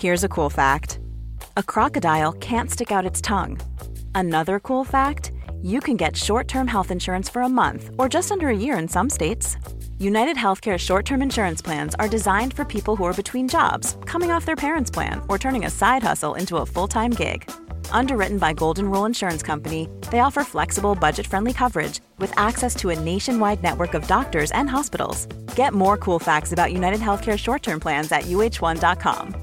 Here's a cool fact. A crocodile can't stick out its tongue. Another cool fact, you can get short-term health insurance for a month or just under a year in some states. United Healthcare short-term insurance plans are designed for people who are between jobs, coming off their parents' plan, or turning a side hustle into a full-time gig. Underwritten by Golden Rule Insurance Company, they offer flexible, budget-friendly coverage with access to a nationwide network of doctors and hospitals. Get more cool facts about United Healthcare short-term plans at uh1.com.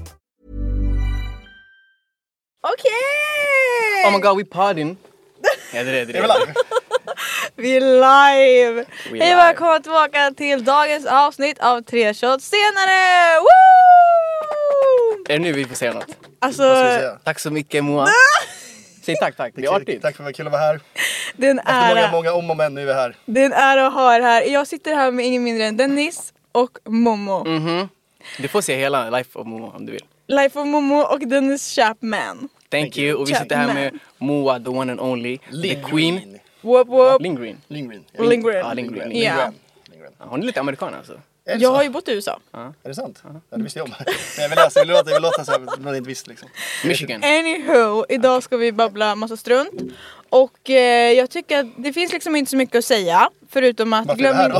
Okay. Oh my god, we podding. Ja, det är det. Vi är live! Hej live. välkomna tillbaka till dagens avsnitt av 3 shots senare! Woo! Är det nu vi får säga något? Alltså, Vad ska vi säga? Tack så mycket Moa. Säg tack. Det är artigt. Tack för att det var kul att vara här. det är en Efter ära. många om och men, nu är vi här. Det är en ära att ha er här. Jag sitter här med ingen mindre än Dennis och Momo. Du får se hela Life of Moa om du vill. Life of Momo och Dennis Chapman. Thank you. Och vi sitter här med Moa, the one and only. The Queen. Whoop whoop. Lindgren. Lindgren. Lindgren. Lindgren. Ja. Hon är lite amerikan alltså. Är det Jag så? har ju bott i USA. Är det sant? Ja, det visste jag om. Men jag vill låta så här, man inte visste liksom. Michigan. Anywho, idag ska vi babbla massa strunt. Och jag tycker att det finns liksom inte så mycket att säga. Förutom att Varför är vi här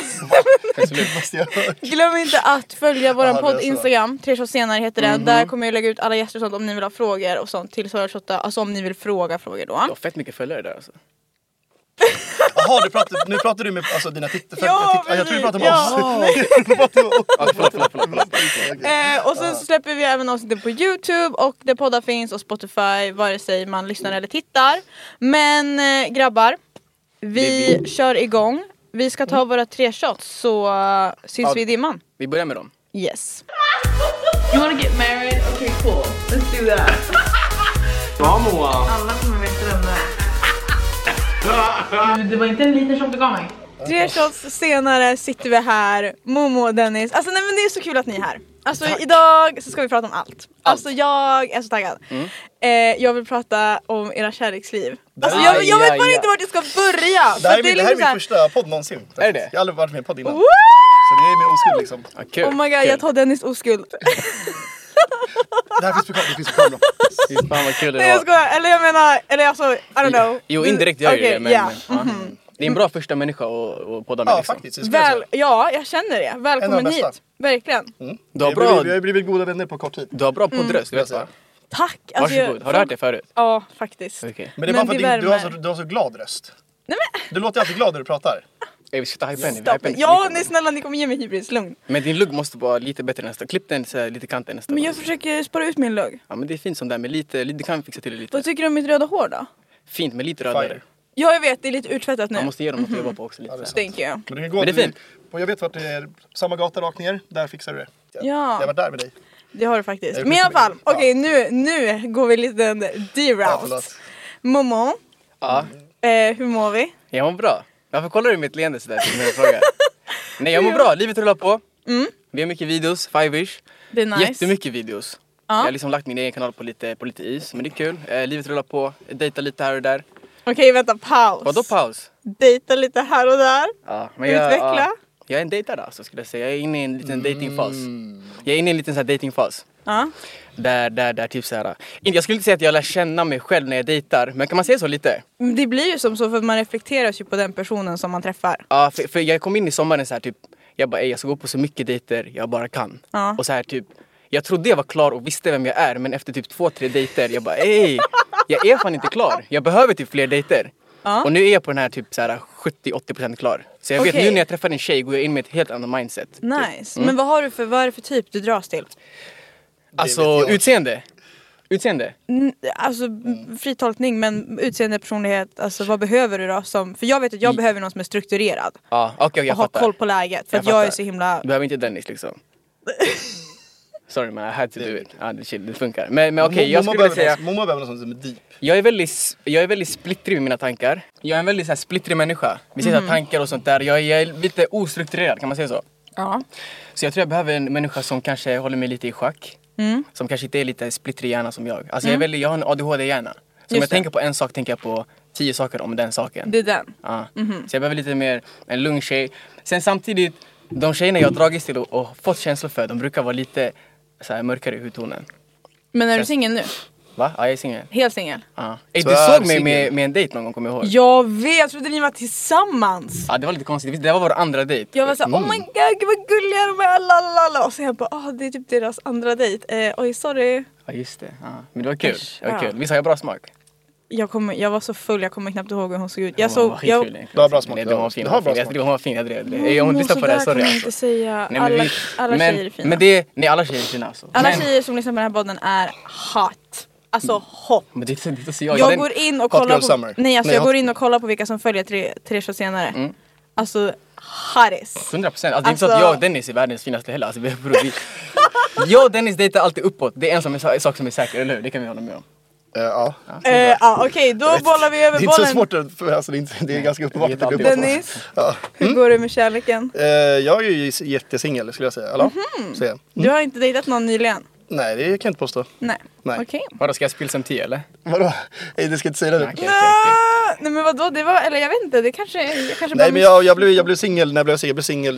då? glöm inte att följa våran Ja, det är podd så. Instagram. 3 shots senare heter den. Där kommer jag lägga ut alla gäster och sånt om ni vill ha frågor och sånt till Soja Shotta. Alltså om ni vill fråga frågor då. Du har fett mycket följare där alltså. Jaha, nu pratar du med alltså, dina tittare. Ja, Jag tror du pratar med ja. oss. Och sen släpper vi även avsnittet på YouTube och där poddar finns och Spotify vare sig man lyssnar eller tittar. Men grabbar, vi kör igång. Vi ska ta våra 3 shots så syns vi i dimman. Vi börjar med dem. Yes. You wanna get married? Okay, cool. Let's do that. Bra Moa. Alla kommer veta vem det är. Det var inte en liten shot du gav mig. 3 shots senare sitter vi här, Momo och Dennis. Alltså nej men det är så kul att ni är här. Alltså idag så ska vi prata om allt. Alltså jag är så taggad. Jag vill prata om era kärleksliv. Alltså jag vet bara inte vart jag ska börja. Det här är liksom min så här- första podd någonsin. Är det? Jag har aldrig varit med i podd innan. Woo! Så det är min oskuld liksom. Ja, kul. Oh my god, kul. jag tar Dennis oskuld. Det här finns på kamera. Fy fan vad kul det Nej jag var. skojar, eller jag menar, eller alltså, I don't know. Jo, indirekt gör Okej, det men, ja. men det är en bra första människa att podda med Ja, liksom. faktiskt. det skulle jag säga. Ja, jag känner det. En av Välkommen de hit. bästa. Verkligen. Du har Vi har bra, blivit goda vänner på kort tid. du har bra poddröst, du vet säga. va? Tack. Alltså, Varsågod, har du hört det förut? Ja, faktiskt. Okej. Men det är bara Men för det att du har så glad röst. Nej men, Du låter alltid glad när du pratar. Vi ska ta hypen, vi stopp. hypen inte Ja, mycket. nej snälla ni kommer ge mig hybris, lugn. Men din lugg måste vara lite bättre nästa. Klipp den så här, lite kanten nästa. Men gång. jag försöker spara ut min lugg. Ja men det är fint som där, men lite, du kan fixa till det lite. Vad tycker du om mitt röda hår då? Fint med lite rödare. Fire. Ja jag vet, det är lite uttvättat nu. Man måste ge dem något att jobba på också lite. Ja, det är så här. Thank you. Men du kan gå Men det är fint. Och jag vet vart det är. Samma gata rakt ner. Där fixar du det. Ja. Jag har varit där med dig. Det har du faktiskt. Jag Men i alla fall, ja. okej nu går vi lite Ja, D-route. förlåt. Momo, Ja, hur mår vi? jag mår bra. Varför kollar du mitt leende sådär till min fråga? Nej jag mår bra, livet rullar på. Vi har mycket videos, 5ish. Det är nice. Jättemycket videos. Ja. Jag har liksom lagt min egen kanal på lite is, men det är kul. Livet rullar på, jag dejtar lite här och där. Okej vänta, paus. Vadå paus? Dejta lite här och där. Ja, Utveckla. Jag är en dejtare alltså skulle jag säga. Jag är inne i en liten datingfas. Jag är inne i en liten så här datingfas. Ja. Där typ så här. Jag skulle inte säga att jag lär känna mig själv när jag dejtar, men kan man säga så lite? Men det blir ju som så för att man reflekterar ju på den personen som man träffar. Ja, för jag kom in i sommaren så här typ. Jag bara, jag ska gå på så mycket dejter jag bara kan. Ja. Och så här typ. Jag trodde jag var klar och visste vem jag är, men efter typ 2-3 dejter jag bara, jag är fan inte klar. Jag behöver typ fler dejter. Ja. Och nu är jag på den här typ så här 70-80% klar. Så jag vet Okej. nu när jag träffar en tjej går jag in med ett helt annat mindset. Nice. Men vad är det för typ du dras till? Alltså vet jag. utseende. Alltså fri tolkning men utseende, personlighet, alltså vad behöver du då som, för jag vet att jag behöver någon som är strukturerad Ja, okej, jag och har fattar. koll på läget för att jag är så himla. Du behöver inte Dennis liksom. Sorry man, I had to do it. Ja, det funkar. Men okej, jag skulle vilja säga Momo behöver något som är deep. jag är väldigt splittrig med mina tankar. Jag är en väldigt så här, splittrig människa. Vi säger tankar och sånt där. Jag är lite ostrukturerad, kan man säga så? Ja. Så jag tror jag behöver en människa som kanske håller mig lite i schack. Som kanske inte är lite splittrig hjärna som jag. Alltså jag har en ADHD-hjärna. Så om jag tänker på en sak tänker jag på 10 saker om den saken. Det är den. Ja. Så jag behöver lite mer en lugn tjej. Sen samtidigt, de tjejerna jag har dragits till och fått känslor för, de brukar vara lite så här mörkare i hudtonen. Men är du singel nu? Va? Ja, jag är singel. Helt singel? Ja. Du såg mig med en dejt någon gång, kommer jag ihåg? Jag vet, jag trodde ni var tillsammans. Ja, det var lite konstigt. Det var vår andra dejt. Jag var såhär, oh my god, gud vad gulliga de är, lalala. Och så jag bara, det är typ deras andra dejt. Oj, sorry. Ja, just det. Ja. Men det var kul. Det var Ja. kul. Visst har jag bra smak? Jag var så full, jag kommer knappt ihåg hur hon såg ut. Hon var skitkul egentligen. Du har bra smak. Nej, du har fin. Du har bra Jag smak. tycker hon var fin. Jag drev det. Om du lyssnar på det här, sorry. kan man Alltså. inte säga. Nej, men Alla tjejer är fina. Men det, nej, alla tjejer är fina alltså. Alla Men- tjejer som lyssnar på den här podden är hot. Alltså hot. Men det är inte så jag. Jag går in och Hot kollar Girl på, Summer. nej, alltså Nej, jag hot- går in och kollar på vilka som följer tre shows senare. Mm. Alltså hottest. 100%. Alltså, det är inte så att Alltså- jag och Dennis är världens finaste heller. Alltså, jag och Dennis dejtar alltid uppåt. Det är en sak som är säker, eller hur? Det kan vi hålla med om. Ja. Okej, då bollar vi Det över är inte så bollen. svårt att, alltså, det är ganska uppenbart att det blir uppåt. Dennis, Ja. hur går det med kärleken? Jag är ju jättesingel skulle jag säga. Eller? Så jag. Du har inte dejtat någon nyligen? Nej, det kan jag inte påstå. Nej. Nej. Okej. Vadå, ska jag spilla som 10 eller? Vadå? Nej, det ska jag inte säga det. Okej. Nej men vadå, det var, eller jag vet inte, det kanske bara Nej, men jag blev singel när jag blev singel. Jag blev singel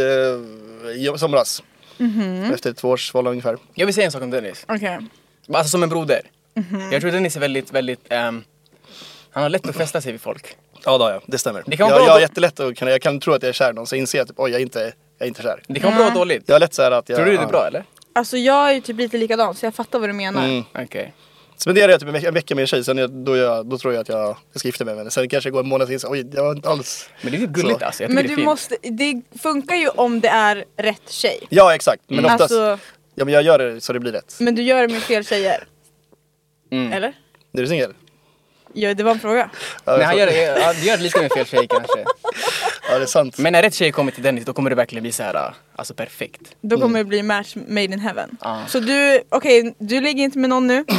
i somras. Efter 2 års förhållande ungefär. Jag vill säga en sak om Dennis. Okej. Alltså som en broder. Jag tror Dennis är väldigt, han har lätt att fästa sig vid folk. Ja, då, ja, det stämmer. Det kan vara jag bra har då- jättelätt att jag kan tro att jag är kär någon, så inser jag att jag är inte kär. Det kan vara bra och dåligt. Jag har lätt så här att jag... Tror du det är bra eller? Alltså jag är ju typ lite likadan så jag fattar vad du menar. Mm. Okej. Spenderar jag typ en vecka med en tjej, sen då tror jag att jag ska gifta mig med henne. Sen kanske jag går en månad till så oj, jag var inte alls... Men det är ju gulligt Så. alltså. Jag tycker Men det är du fint. måste, det funkar ju om det är rätt tjej. Ja, exakt. Men oftast... Alltså, Ja, men jag gör det så det blir rätt. men du gör det med fel tjejer. Mm. Eller? Är du singel? Ja, det var en fråga. Ja, Nej, han gör det lite med fel tjej kanske. ja, det är sant. Men när rätt tjej kommer till Dennis, då kommer det verkligen bli så här, alltså perfekt. Då kommer det bli match made in heaven. Ja. Så du ligger inte med någon nu?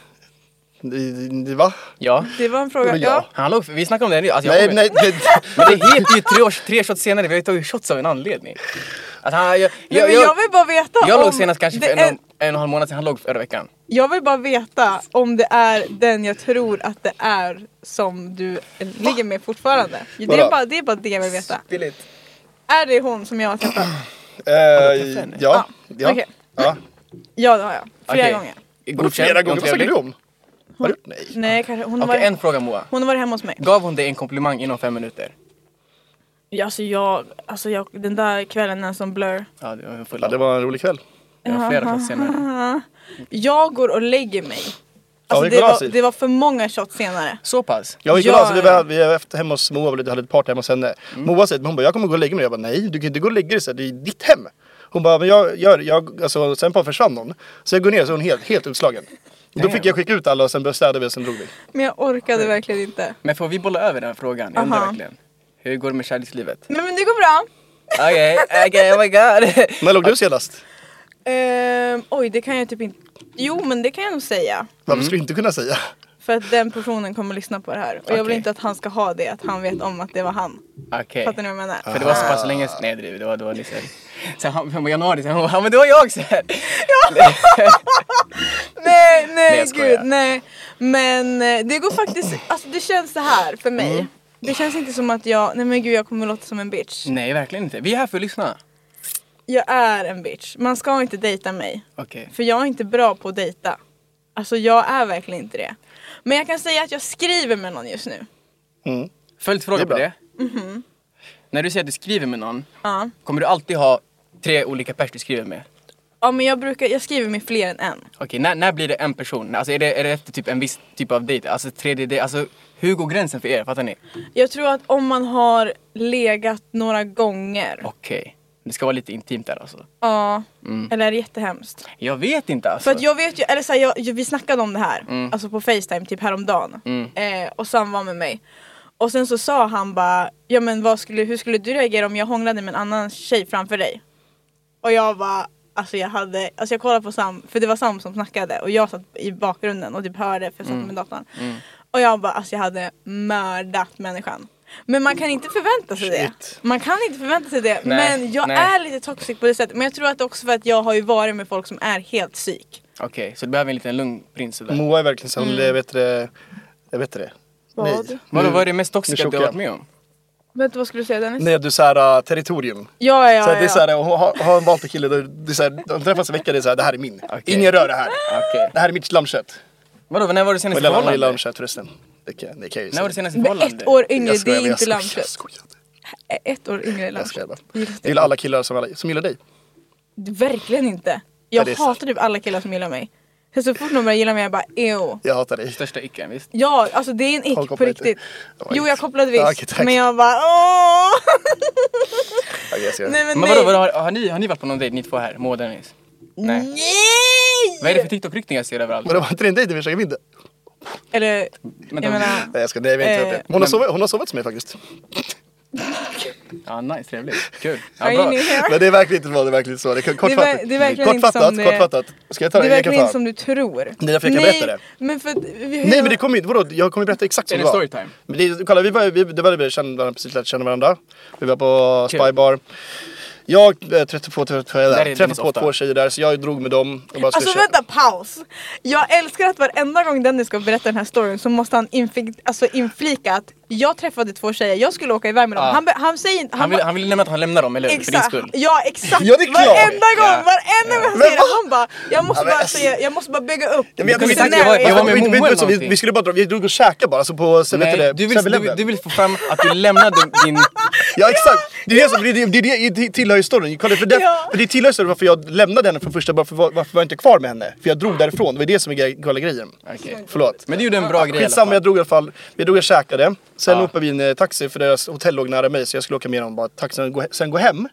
Va? Ja. Det var en fråga. Vadå ja? Ja. Vi snackade om det nu. Alltså, Nej, nej. Men det är helt ju 3 shots senare, vi har ju tagit shots av en anledning. Alltså, Nej, men jag vill bara veta jag om låg senast kanske för det är, en och en halv månad sedan, han låg förra veckan. jag vill bara veta om det är den jag tror att det är som du ligger med fortfarande. Det är Vadå? bara det jag vill veta. Billigt. Är det hon som jag har träffat? Ja. Okej. Ja. Ja, det har jag. Flera Okej. gånger. Vadå flera gånger? Vad snackar du om? Har du? Nej. Nej, kanske. Hon har Okej, varit, en fråga Moa. hon har varit hemma hos mig. Gav hon dig en komplimang inom 5 minuter? Ja, alltså den där kvällen är som blur. Ja, det var full Ja, det var en rolig kväll. Det var flera shots senare. Jag går och lägger mig. Ja, Alltså, vi går av sig. det var för många shots senare. Så pass? Jag gick Ja, alltså, ja. vi var efter hemma hos Moa, vi hade ett party hemma hos henne. Moa säger, hon bara, jag kommer gå och lägga mig. Jag bara, nej, du kan inte gå och lägga dig så här, det är ditt hem. Hon bara, men jag alltså, sen bara försvann hon. Så jag går ner så är hon helt utslagen. Då fick jag skicka ut alla och sen städade vi och sen drog vi. Men jag orkade verkligen inte. Men får vi bolla över den här frågan? Jag undrar Aha. verkligen. Hur går det med kärlekslivet? Men det går bra. Okej, oh my god. När låg du senast? Oj, det kan jag typ inte. Jo, men det kan jag nog säga. Varför skulle du inte kunna säga? För att den personen kommer att lyssna på det här. Och jag vill Okej. inte att han ska ha det, att han vet om att det var han. Okej. Fattar ni vad jag menar? För det var så pass länge sedan. Nej, det var liksom... Sen han var januari, sen han bara, men det var jag också. Nej, Nej, jag skojar. gud, nej. Men det går faktiskt, alltså det känns så här för mig. Det känns inte som att nej men gud, jag kommer låta som en bitch. Nej, verkligen inte. Vi är här för att lyssna. Jag är en bitch. Man ska inte dejta mig. Okej. För jag är inte bra på att dejta. Alltså jag är verkligen inte det. Men jag kan säga att jag skriver med någon just nu. Mm. Följdfråga Det på är det. När du säger att du skriver med någon, Ja. kommer du alltid ha 3 olika pers du skriver med? Ja, men jag skriver med fler än en. Okej, när blir det en person? Alltså är det efter typ en viss typ av dejt? Alltså 3D, alltså hur går gränsen för er? Fattar ni? Jag tror att om man har legat några gånger. Okej. Det ska vara lite intimt där alltså. Ja. Eller är det jättehemskt? Jag vet inte alltså. För att jag vet ju, eller så här, vi snackade om det här. Alltså på FaceTime typ häromdagen. Och Sam var med mig. Och sen så sa han bara, ja men hur skulle du reagera om jag hånglade med en annan tjej framför dig? Och jag bara, jag kollade på Sam, för det var Sam som snackade. Och jag satt i bakgrunden och typ hörde, för jag satt med datorn. Och jag bara, jag hade mördat människan. Men man kan inte förvänta sig det. Man kan inte förvänta sig det. Nej, Men jag nej. är lite toxic på det sättet. Men jag tror att också för att jag har ju varit med folk som är helt psyk. Okej, så du behöver en liten lugn prins sådär. Moa är verkligen så, jag vet det. Vad? Nej. Vad är det mest Nu toxiska du chockar har jag. varit med om? Vänta, vad skulle du säga Dennis? Nej, du såhär territorium. Ja. Så det är såhär, har en valt en kille, det är såhär, de träffas en vecka, det är såhär, det här är min. Okej. Ingen rör det här. Okej. Det här är mitt lammkött. Vadå, när var du senast i Eller förhållande? lammkött förresten. Det kan jag ju När säga. var du senast i Men förhållande? 1 år yngre, Jag skojar, det är men inte jag lammkött. skojar. 1 år yngre är Jag skojar lammkött. bara. Jag gillar alla killar som gillar dig. Verkligen inte. Ja, Jag det är hatar typ alla killar som gillar mig. Så fort någon börjar gilla mig jag bara ew. Jag hatar dig. Största icken, visst? Ja, alltså det är en Har ick du på kopplat riktigt. det? Jo, jag kopplade visst. Tack, tack. Men jag bara åh. Okej, jag ser. Nej men Men nej. vadå, har ni varit på någon dejt, ni två här? Moa och Dennis? Nej. Nej! Vad är det för TikTok-ryktningar jag ser överallt? Men det var inte det en dejt vi försöker vinna? Eller, jag Vänta, menar... Nej jag ska, nej jag vet inte. Hon har sovit hos mig faktiskt. Ja, nice, trevligt. Kul. Are Ja, you bra. new here? Men det är verkligen inte så, det är verkligen så. Det är kortfattat. Det är verkligen inte som det- kortfattat. Ska jag ta Det det? är Jag kan verkligen inte ta. som du tror. Det är därför jag kan berätta det. Men för... Nej men det kommer inte, vadå? Jag kommer berätta exakt Är som det det var. storytime? Men det, kolla, vi kände varandra, precis lärt känna varandra. Vi var på Kul. Spybar. Jag träffade Dennis på ofta. 2 tjejer där, så jag drog med dem och bara skulle Alltså vänta, paus! Jag älskar att varenda gång Dennis ska berätta den här storyn så måste han inflika att jag träffade 2 tjejer, jag skulle åka iväg med dem. Ja. Han säger inte... Han vill nämna att han lämnar dem, eller hur? För din Exakt, skull. ja exakt! Ja, det är klart. Varenda gång han säger det, han bara jag måste Ja, men bara alltså- säga, jag måste bara bygga upp Ja, men jag kommer inte scenario. jag var med vi- Momo vi- eller så vi- någonting. Vi skulle bara dra, vi drog och käka bara, alltså på Nej, du vill få fram att du lämnade din... Ja exakt, det är det som, det tillhör ju storyn. Kolla, för det tillhör storyn varför jag lämnade henne från första början, varför var jag inte kvar med henne? För jag drog därifrån, det var det som är galna grejen. Okej. Förlåt. Men du gjorde en bra grej i alla Skitsamma, fall. jag drog i alla fall. Vi drog och käkade. Sen Ja. hoppade vi in i taxi för deras hotell låg nära mig så jag skulle åka med dem bara taxin sen gå hem.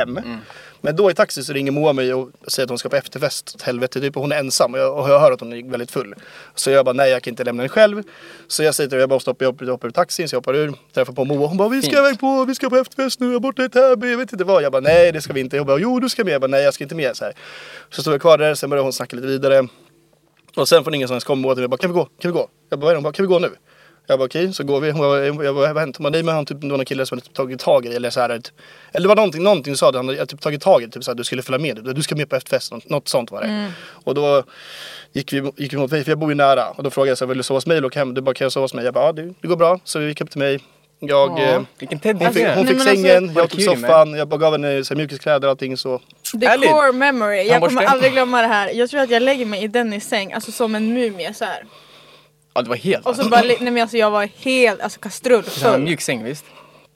Men då i taxi så ringer Moa mig och säger att hon ska på efterfest. Helvete typ, och hon är ensam och jag hör att hon är väldigt full. Så jag bara nej, jag kan inte lämna henne själv. Så jag säger till henne, jag bara jag hoppar ur taxin, så jag hoppar ur, träffar på Moa. Hon bara vi ska på efterfest nu, jag är borta i Täby, jag vet inte vad. Jag bara nej, det ska vi inte. Jag bara jo, du ska med. Jag bara nej, jag ska inte med. Så stod jag kvar där, sen började hon snacka lite vidare. Och sen får ingen som ens komma åt mig. Jag bara kan vi gå? Jag bara, hon bara kan vi gå nu? Jag bara okej, så går vi. Jag bara vad hänt? Hon bara nej, men han typ någon kille som hade typ tagit tag i det, eller så här. Eller det var någonting sa det, han hade typ tagit tag i det, typ så att du skulle följa med. Du ska med på efterfest, något sånt var det. Och då gick vi mot mig, för jag bor ju nära. Och då frågade jag så här, vill du sova hos mig eller åka hem? Du bara kan jag sova hos mig? Jag bara ja, det går bra. Så vi gick upp till mig. Vilken Teddy. Hon fick Nej, men sängen, alltså- jag tog soffan, jag bara gav henne så här mjukiskläder och allting så. The Ärligt? core memory, jag kommer Tandborste? aldrig glömma det här. Jag tror att jag lägger mig i Dennis säng, alltså som en mumie så här. Ja, det var helt... Och så bara, nej men alltså jag var helt, alltså kastrull Så här full. mjuk säng, visst?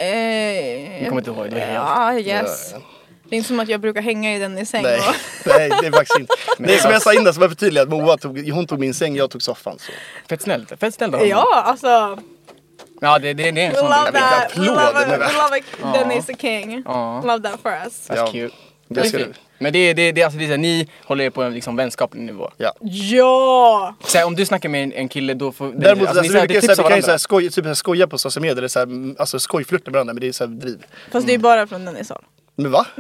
Jag kommer inte ihåg, det var helt... Ja, yes. Det är inte som att jag brukar hänga i Dennis säng. Nej, Och... nej, det är faktiskt inte. Det är som jag sa innan, så var jag förtydliga att Moa hon tog min säng, jag tog soffan. Så. Fett snällt av honom. Ja, alltså. Ja, det är en We sån love grej. that. We applåd, love, men- we love a Dennis the king. Ja. Love that for us. That's Ja. cute. Det Det är ska fint. Men det är alltså, det är så här, ni håller er på en liksom vänskaplig nivå. Ja. Ja! Så här, om du snackar med en kille då får... Däremot alltså, ni alltså, så här, vi det kan tipsar ju varandra. såhär skoja på sociala medier, eller såhär, alltså skojflirta med varandra, men det är såhär driv. Fast det är bara från Dennis håll. Men va?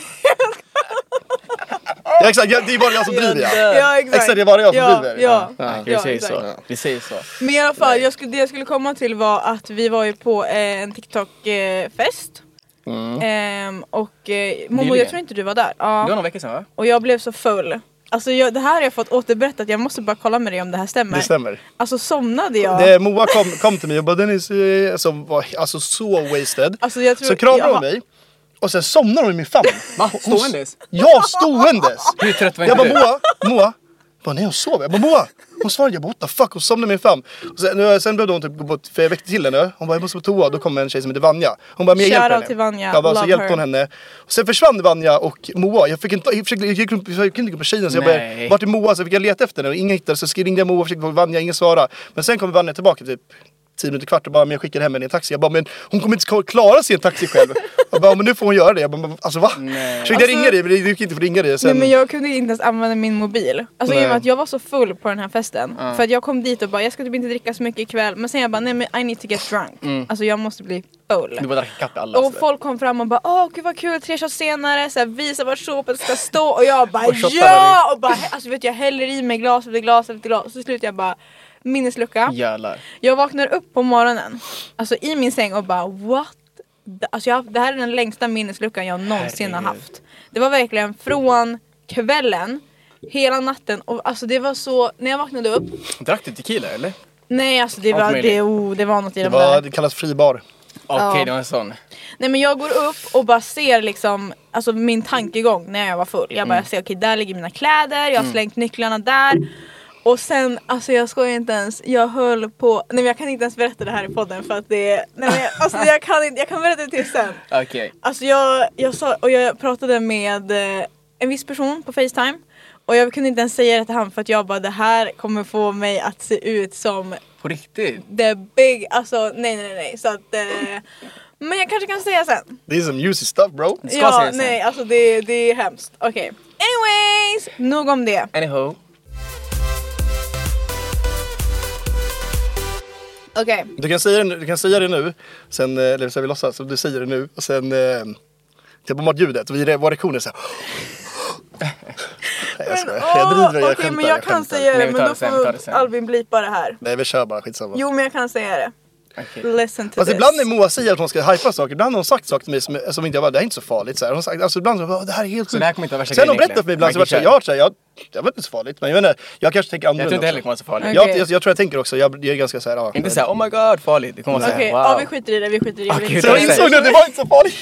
Ja exakt, det är bara jag som driver ja. Ja, exakt. Exakt, det är bara jag som driver. Ja. Ja, Ja, vi säger exakt. så. Vi säger så. Men i alla fall, det jag skulle komma till var att vi var ju på en TikTok-fest. Och Momo, Nyligen. jag tror inte du var där. Det var Ja. några veckor sedan, va? Och jag blev så full. Alltså det här har jag fått återberättat, jag måste bara kolla med dig om det här stämmer. Det stämmer. Alltså somnade jag. Moa kom till mig och bara Dennis, var alltså så wasted. Alltså, jag tror, Så kramade jag- hon mig och sen somnade hon i min famn. Va? Ståendes? Ja, ståendes! Hur trött var Jag inte bara du? Moa, bara nej hon sov. Jag bara Moa, hon svarade, jag bara what the fuck, hon somnade i min famn. Och sen behövde hon typ gå bort, för jag väckte till henne. Hon bara jag måste på toa, då kom en tjej som heter Vanja. Hon bara men jag hjälper Shoutout henne. till Vanja, Jag bara, så love hjälpte her. hon henne. Och sen försvann Vanja och Moa. Jag gick inte på tjejen så jag bara, Nej. vart är Moa? Så fick jag leta efter henne och ingen hittade. Så ringde jag Moa och försökte få Vanja, ingen svara. Men sen kom Vanja tillbaka typ 10 minuter kvart och bara men jag skickar hem henne i en taxi. Jag bara men hon kommer inte klara sig i en taxi själv. Jag bara men nu får hon göra det. Jag bara alltså va? Försökte jag ringa dig men det gick inte för att ringa dig. Sen... Nej men jag kunde inte ens använda min mobil. Alltså i och Nej. med att jag var så full på den här festen. För att jag kom dit och bara jag ska typ inte dricka så mycket ikväll. Men sen jag bara nej men I need to get drunk. Alltså jag måste bli full. Du bara drack kaffe alla. Och sådär. folk kom fram och bara åh gud vad kul, 3 shots senare, så här, visa var skåpet ska stå och jag bara Och shottar ja! Och bara alltså vet jag häller i mig glas efter glas efter glas. Så slutar jag bara minneslucka. Jävlar. Jag vaknar upp på morgonen, alltså i min säng och bara what? Alltså det här är den längsta minnesluckan jag någonsin har Herregud. haft. Det var verkligen från kvällen, hela natten och alltså det var så, när jag vaknade upp. Drack du tequila eller? Nej alltså det Allt var, möjligt. det var något i Det, de där. det kallas fribar. Okej, det var en sån. Nej men jag går upp och bara ser liksom, alltså min tankegång när jag var full. Jag bara ser, okej, där ligger mina kläder, jag har slängt nycklarna där. Och sen, alltså jag skojar inte ens, jag höll på, nej men jag kan inte ens berätta det här i podden för att det, nej men alltså jag kan berätta det till sen. Okej. Alltså jag sa, och jag pratade med en viss person på FaceTime. Och jag kunde inte ens säga det till han för att jag bara, det här kommer få mig att se ut som På riktigt? the big, alltså nej. Så att, men jag kanske kan säga sen. Det är som juicy stuff bro. Ska Ja, säga sen. nej, alltså det är hemskt. Okej. Anyways, nog om det. Anyhow. Okej. Du kan säga det nu, sen, eller så vi låtsas, så du säger det nu och sen typ om ljudet och våra reaktioner så här. Nej, jag skojar. Jag driver, jag Okej, skämtar, men jag kan skämtar. säga Nej, det, vi men tar då det sen, vi tar det får sen. Albin blipa det här. Nej, vi kör bara, skitsamma. Jo, men jag kan säga det. Okej. Listen to Fast this. ibland när Moa säger att hon ska hypa saker, ibland har hon sagt saker till mig som inte jag var, det här är inte så farligt så här. Hon har sagt, alltså ibland så, det här är helt Så sjukt. det här kommer inte vara värsta Sen har hon grejen berättat för mig egentligen. ibland så jag vet inte så farligt, men jag vet inte, jag kanske tänker Jag annorlunda. tror inte heller det också. kommer vara så farligt. Okej. Jag tror jag tänker också, jag är ganska såhär, ja. Inte såhär, oh my god, farligt. Det kommer vara Okej, såhär, wow. vi skiter i det, Okej, Så jag insåg nu att det var inte så farligt.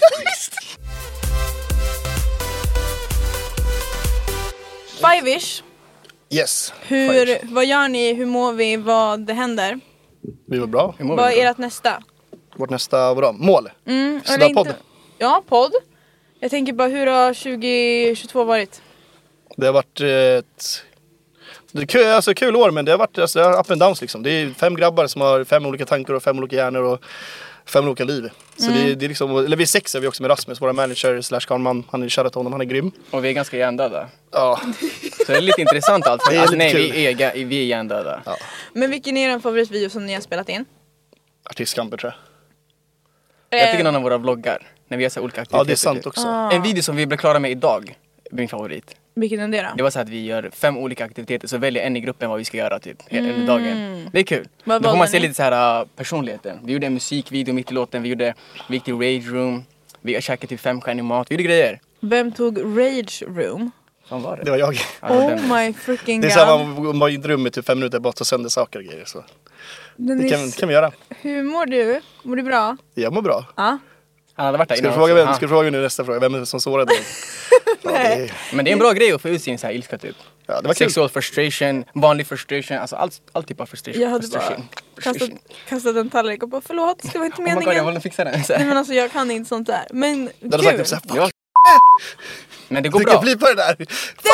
Five-ish. Yes. Vad gör ni? Hur mår vi? Vad händer? Vi var bra. Hur mår Vad vi är då? ert nästa? Vårt nästa, vadå? Mål? Så där podd. Ja, podd. Jag tänker bara, hur har 2022 varit? Det har varit kul år, men det har varit up and downs liksom. Det är 5 grabbar som har 5 olika tankar och 5 olika hjärnor och 5 olika liv. Så det är liksom, eller vi är 6 är vi också med Rasmus, våra manager / Karlman. Han är shoutout honom, han är grym. Och vi är ganska hjärndöda. Ja. Så det är lite intressant allt. Det är Alltså, lite nej, kul. vi är hjärndöda. Ja. Men vilken är er favoritvideo som ni har spelat in? Artistkamper tror jag. Jag tycker någon av våra vloggar, när vi gör så här olika aktiviteter. Ja, det är sant också. En video som vi blev klara med idag, min favorit. Vilken är det då? Det var så att vi gör 5 olika aktiviteter, så väljer en i gruppen vad vi ska göra typ under dagen. Det är kul. Vad Då får valde man se ni? lite så här personligheten. Vi gjorde en musikvideo mitt i låten, vi gick till Rage Room, vi käkade typ 5-stjärnig mat, vi gjorde grejer. Vem tog Rage Room? Vad var det? Det var jag. Ja, det var Oh den. my freaking Det är god. såhär, man var i ett rum i typ 5 minuter bara ta sönder saker och grejer. Så. Det kan vi göra. Hur mår du? Mår du bra? Jag mår bra. Ja. Han hade varit där Ska innan du fråga också. vem? Ska du fråga nu nästa fråga? Vem är det som sårade dig? Ja, Men det är en bra grej att få ut sin så här ilska typ. ja, det var kul. Sexual frustration, vanlig frustration, alltså all typ av frustration. Jag hade bara kastat en tallrik och bara förlåt, det var inte Oh my god, jag meningen. håller fixa den. Så Nej här. men alltså jag kan inte sånt där. Men Du hade sagt kul. typ såhär, fuck, Ja. Men det går du bra. kan blipa det där.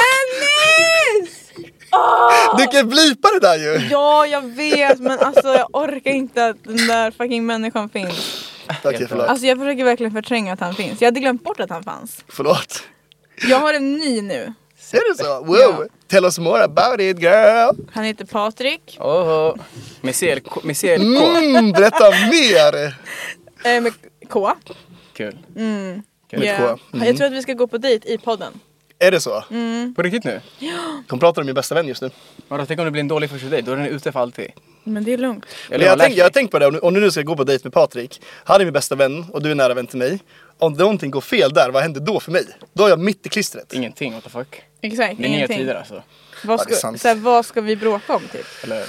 Dennis! Du kan blipa det där ju. Ja, jag vet, men alltså jag orkar inte att den där fucking människan finns. Okej, förlåt. Alltså jag försöker verkligen förtränga att han finns. Jag hade glömt bort att han fanns. Förlåt. Jag har en ny nu. Är det så? Wow. Ja. Tell us more about it girl. Han heter Patrik. Åh, med CLK. Berätta mer. Med K. Kul. Med Yeah. K. Jag tror att vi ska gå på dejt i podden. Är det så? På riktigt nu? De pratar om min bästa vän just nu. Vadå, tänk om det blir en dålig första dejt, då är den ute för alltid. Men det är lugnt. Men jag har tänkt på det, om du nu ska gå på dejt med Patrik. Han är min bästa vän och du är nära vän till mig. Om någonting går fel där, vad händer då för mig? Då är jag mitt i klistret. Ingenting, what the fuck. Exakt, Det är nya ingenting. tider alltså. Vad Ja, det är ska, sant. såhär, vad ska vi bråka om typ? Eller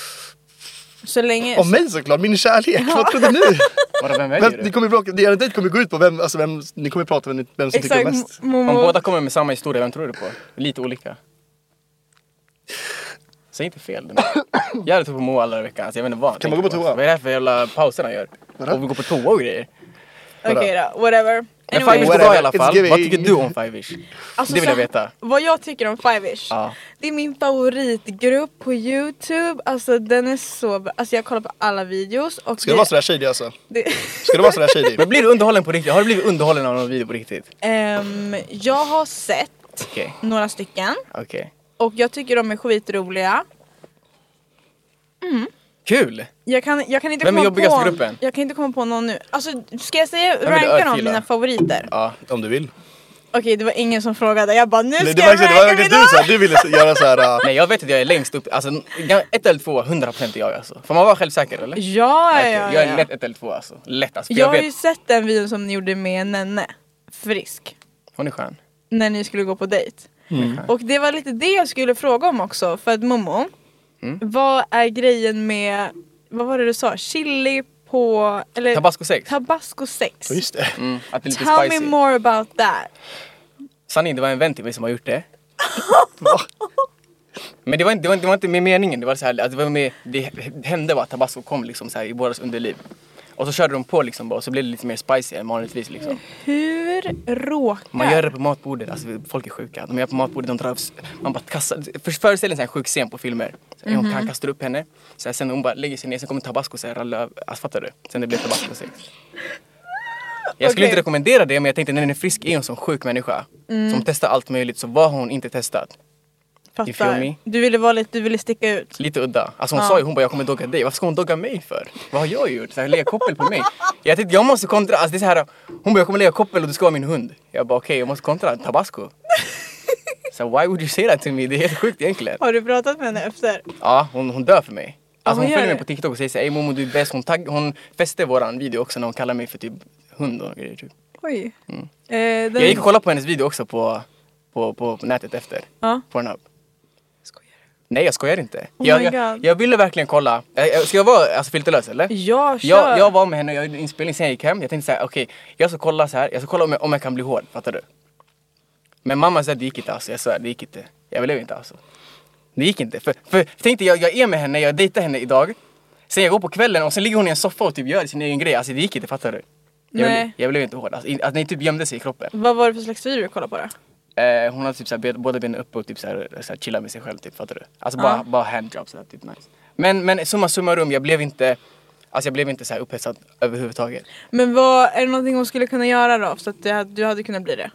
Så länge... Om mig såklart, min kärlek. Vad trodde ni? vadå, vem väljer Ni du? kommer bråka, er dejt kommer gå ut på vem ni kommer prata om vem som tycker Exakt, mest. Om Momo. båda kommer med samma historia, vem tror du på? Lite olika. Säg inte fel. Jag hade tog på Moa alla veckan, alltså jag vet inte vad han Kan man tänker gå på toa? Vad är det här för jävla pauser han gör? Vadå? Och vi går på toa och grejer. Okej då, whatever. Men Anyway. Five-ish går bra i alla It's fall. giving. Vad tycker du om Five-ish? Alltså, Det vill jag så- veta. Vad jag tycker om Five-ish. Ja. Det är min favoritgrupp på YouTube. Alltså den är så bra. Alltså jag kollar på alla videos. Och Ska det vara sådär shady alltså? det- Ska det vara sådär shady? Men blir du underhållen på riktigt? Har du blivit underhållen av någon video på riktigt? Jag har sett Okej, några stycken. okej. Och jag tycker de är skitroliga. Kul! Jag kan inte Vem är komma jobbigast på... i gruppen? Jag kan inte komma på någon nu. Alltså ska jag säga, vill ranka dem örfila. mina favoriter? Ja. Om du vill. Okej, det var ingen som frågade. Jag bara, nu ska Det jag var ranka verkligen mina! du såhär, du ville göra såhär. Nej, jag vet att jag är längst upp. Alltså, 1 eller 2, 100% är jag alltså. Får man vara självsäker eller? Ja, Okej, ja, jag är ja. lätt 1 eller 2 alltså. Lätt alltså. För Jag jag har ju vet, sett den videon som ni gjorde med Nenne. Frisk. hon är skön. När ni skulle gå på dejt. Mm. Och det var lite det jag skulle fråga om också. För att Momo, vad är grejen med, vad var det du sa? Chili på... Eller, Tabasco 6. Tabasco 6. Just det. Att det är lite Tell spicy. me more about that. Sanning, det var en vän till mig som har gjort det. Men det var inte med meningen. Det var så här, att det hände bara att Tabasco kom liksom så här i våras underliv. Och så körde de på liksom bara, och så blev det lite mer spicy än vanligtvis liksom. Hur råkar... Man gör det på matbordet, alltså folk är sjuka. De gör på matbordet, de drar man bara kastar. Föreställ en sån här sjuk scen på filmer. Så han kastar upp henne, så här, sen hon bara lägger sig ner, sen kommer Tabasco så här ralla över, alltså, fattar du? Sen det blir Tabasco 6. Jag skulle inte rekommendera det, men jag tänkte när den är frisk är en sån sjuk människa som testar allt möjligt, så vad har hon inte testat? You feel me? Du ville sticka ut. Lite udda. Alltså hon sa ju, hon bara, jag kommer dogga dig. Varför ska hon dogga mig för? Vad har jag gjort? Så här, lägga koppel på mig. Jag tänkte, jag måste kontra. Alltså det är så här, hon bara, jag kommer lägga koppel och du ska vara min hund. Jag bara, okej, jag måste kontra Tabasco. Så why would you say that to me? Det är helt sjukt egentligen. Har du pratat med henne efter? Ja, hon dör för mig. Alltså hon gör följer mig det? på TikTok och säger såhär, ey Momo du är bäst. Hon fäste våran video också när hon kallar mig för typ hund och grejer typ. Oj. Jag gick och kollade på hennes video också på nätet efter. Ja. Pornhub. Nej, jag skojar inte. Oh my God. Jag ville verkligen kolla. Ska jag vara filterlös eller? Ja, kör. Jag var med henne och jag gjorde inspelning, sen jag gick hem. Jag tänkte såhär, okej, jag ska kolla så här. Jag ska kolla om jag kan bli hård, fattar du? Men mamma sa att det gick inte alltså. Jag sa det gick inte. Jag ville inte alltså. Det gick inte. För tänkte jag är med henne, jag dejtar henne idag. Sen jag går på kvällen och sen ligger hon i en soffa och typ gör sin egen grej. Alltså det gick inte, fattar du? Jag blev inte hård. Alltså, att ni typ gömde sig i kroppen. Vad var det för slags video du kollade på då? Hon hade typ såhär, båda benen uppe och typ såhär chilla med sig själv typ, fattar du? Alltså bara handjobs såhär, typ nice. Men summa jag blev inte såhär upphetsad överhuvudtaget. Men är det någonting hon skulle kunna göra då? Så att du hade kunnat bli det?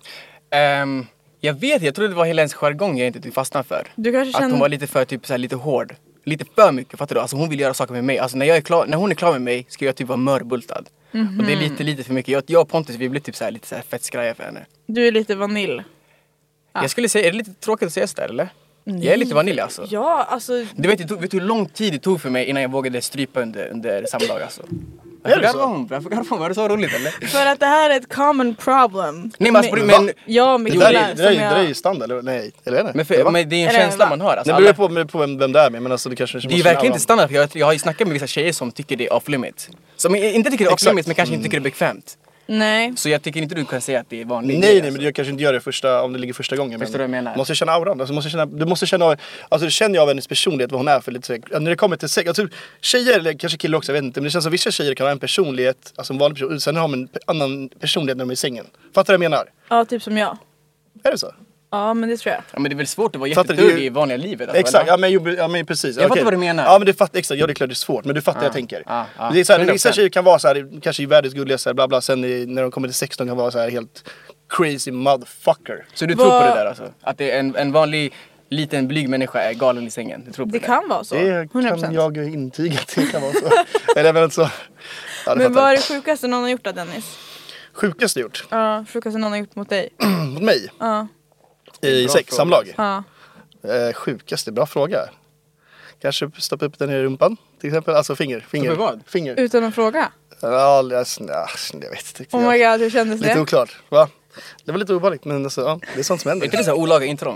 Jag trodde det var hela ens jargong jag inte typ fastnade för. Du kanske att hon var lite för typ såhär lite hård. Lite för mycket, fattar du? Alltså hon vill göra saker med mig. Alltså när hon är klar med mig ska jag typ vara mörbultad. Och det är lite för mycket. Jag och Pontus, vi blir typ såhär lite såhär fett skraja för henne. Du är lite vanilj. Jag skulle säga, är det lite tråkigt att säga sådär eller? Nej. Jag är lite vanilj alltså. Ja, alltså... Du vet hur lång tid det tog för mig innan jag vågade strypa under samlag alltså. Är det så? Varför garvar hon? Var det så roligt eller? För att det här är ett common problem. Nej men Ja, med Det där killar är ju standard, eller? Nej, eller är det? men det är ju en känsla man har alltså. Det beror på vem det är med, men alltså det kanske... Det är ju verkligen inte standard, för jag har ju snackat med vissa tjejer som tycker det är off limit. Som inte tycker det är off limit, men kanske inte tycker det är bekvämt. Nej. Så jag tycker inte du kan säga att det är vanligt. Nej, men du kanske inte gör det om det ligger första gången. Förstår du vad jag menar? Du måste känna auran. Alltså, du måste känna, alltså du känner ju av hennes personlighet vad hon är för lite så, när det kommer till sex. Alltså, tjejer, eller kanske killar också, jag vet inte. Men det känns som vissa tjejer kan ha en personlighet, alltså en vanlig person. Sen har man en annan personlighet när de är i sängen. Fattar du vad jag menar? Ja, typ som jag. Är det så? Ja, men det tror jag. Ja, men det är väl svårt att vara Fattar jätteturg du? i vanliga livet alltså, Exakt, eller? ja men precis. Jag fattar vad du menar. Ja men du fattar, exakt, ja det är klart det är svårt. Men du fattar jag tänker. Det är så här, vissa 100%. tjejer kan vara så här, kanske i världens gulliga så här, bla bla. Sen när de kommer till 16 kan vara så här helt crazy motherfucker. Så du tror på det där alltså? Att det är en vanlig liten blyg människa är galen i sängen? Du tror på Det kan vara så. Det 100%. kan jag intyga att det kan vara så. Eller väl inte så. Ja, Men vad är det sjukaste någon har gjort då, Dennis? Sjukaste gjort? Ja, sjukaste någon har gjort mot dig. Mot mig? Ja. I sexsamlag? Ja. Sjukaste, bra fråga. Kanske stoppa upp den i rumpan till exempel. Alltså finger. Stoppa vad? Finger. Utan att fråga. Ja, jag vet inte. Oh my god, hur kändes Lite det? oklart, va? Det var lite obehagligt, men alltså, ja, det är sånt som Är händer. inte det så här olaga intrång?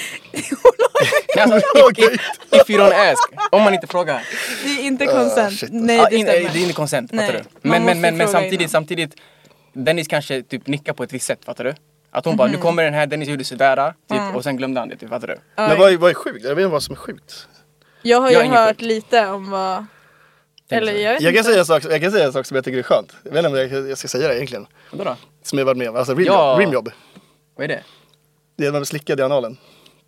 If you don't ask. Om man inte frågar. Det är inte consent. shit. Nej, det Det stämmer. är inte consent, Nej, fattar du? man måste Men fråga samtidigt Dennis kanske typ nickar på ett visst sätt, fattar du? Att hon bara, nu kommer den här, Dennis gjorde sådär typ, och sen glömde han det, typ, fattar du? Men vad är sjukt? Jag vet inte vad som är sjukt. Jag har ju Jag är ingen hört sjuk. lite om vad... Eller jag vet Jag kan inte. säga en sak som jag tycker är skönt. Jag vet inte om jag ska säga det egentligen. Vadå då? Som jag varit med om. Alltså Ja. rimjobb. Vad är det? Det är när man slickade i analen.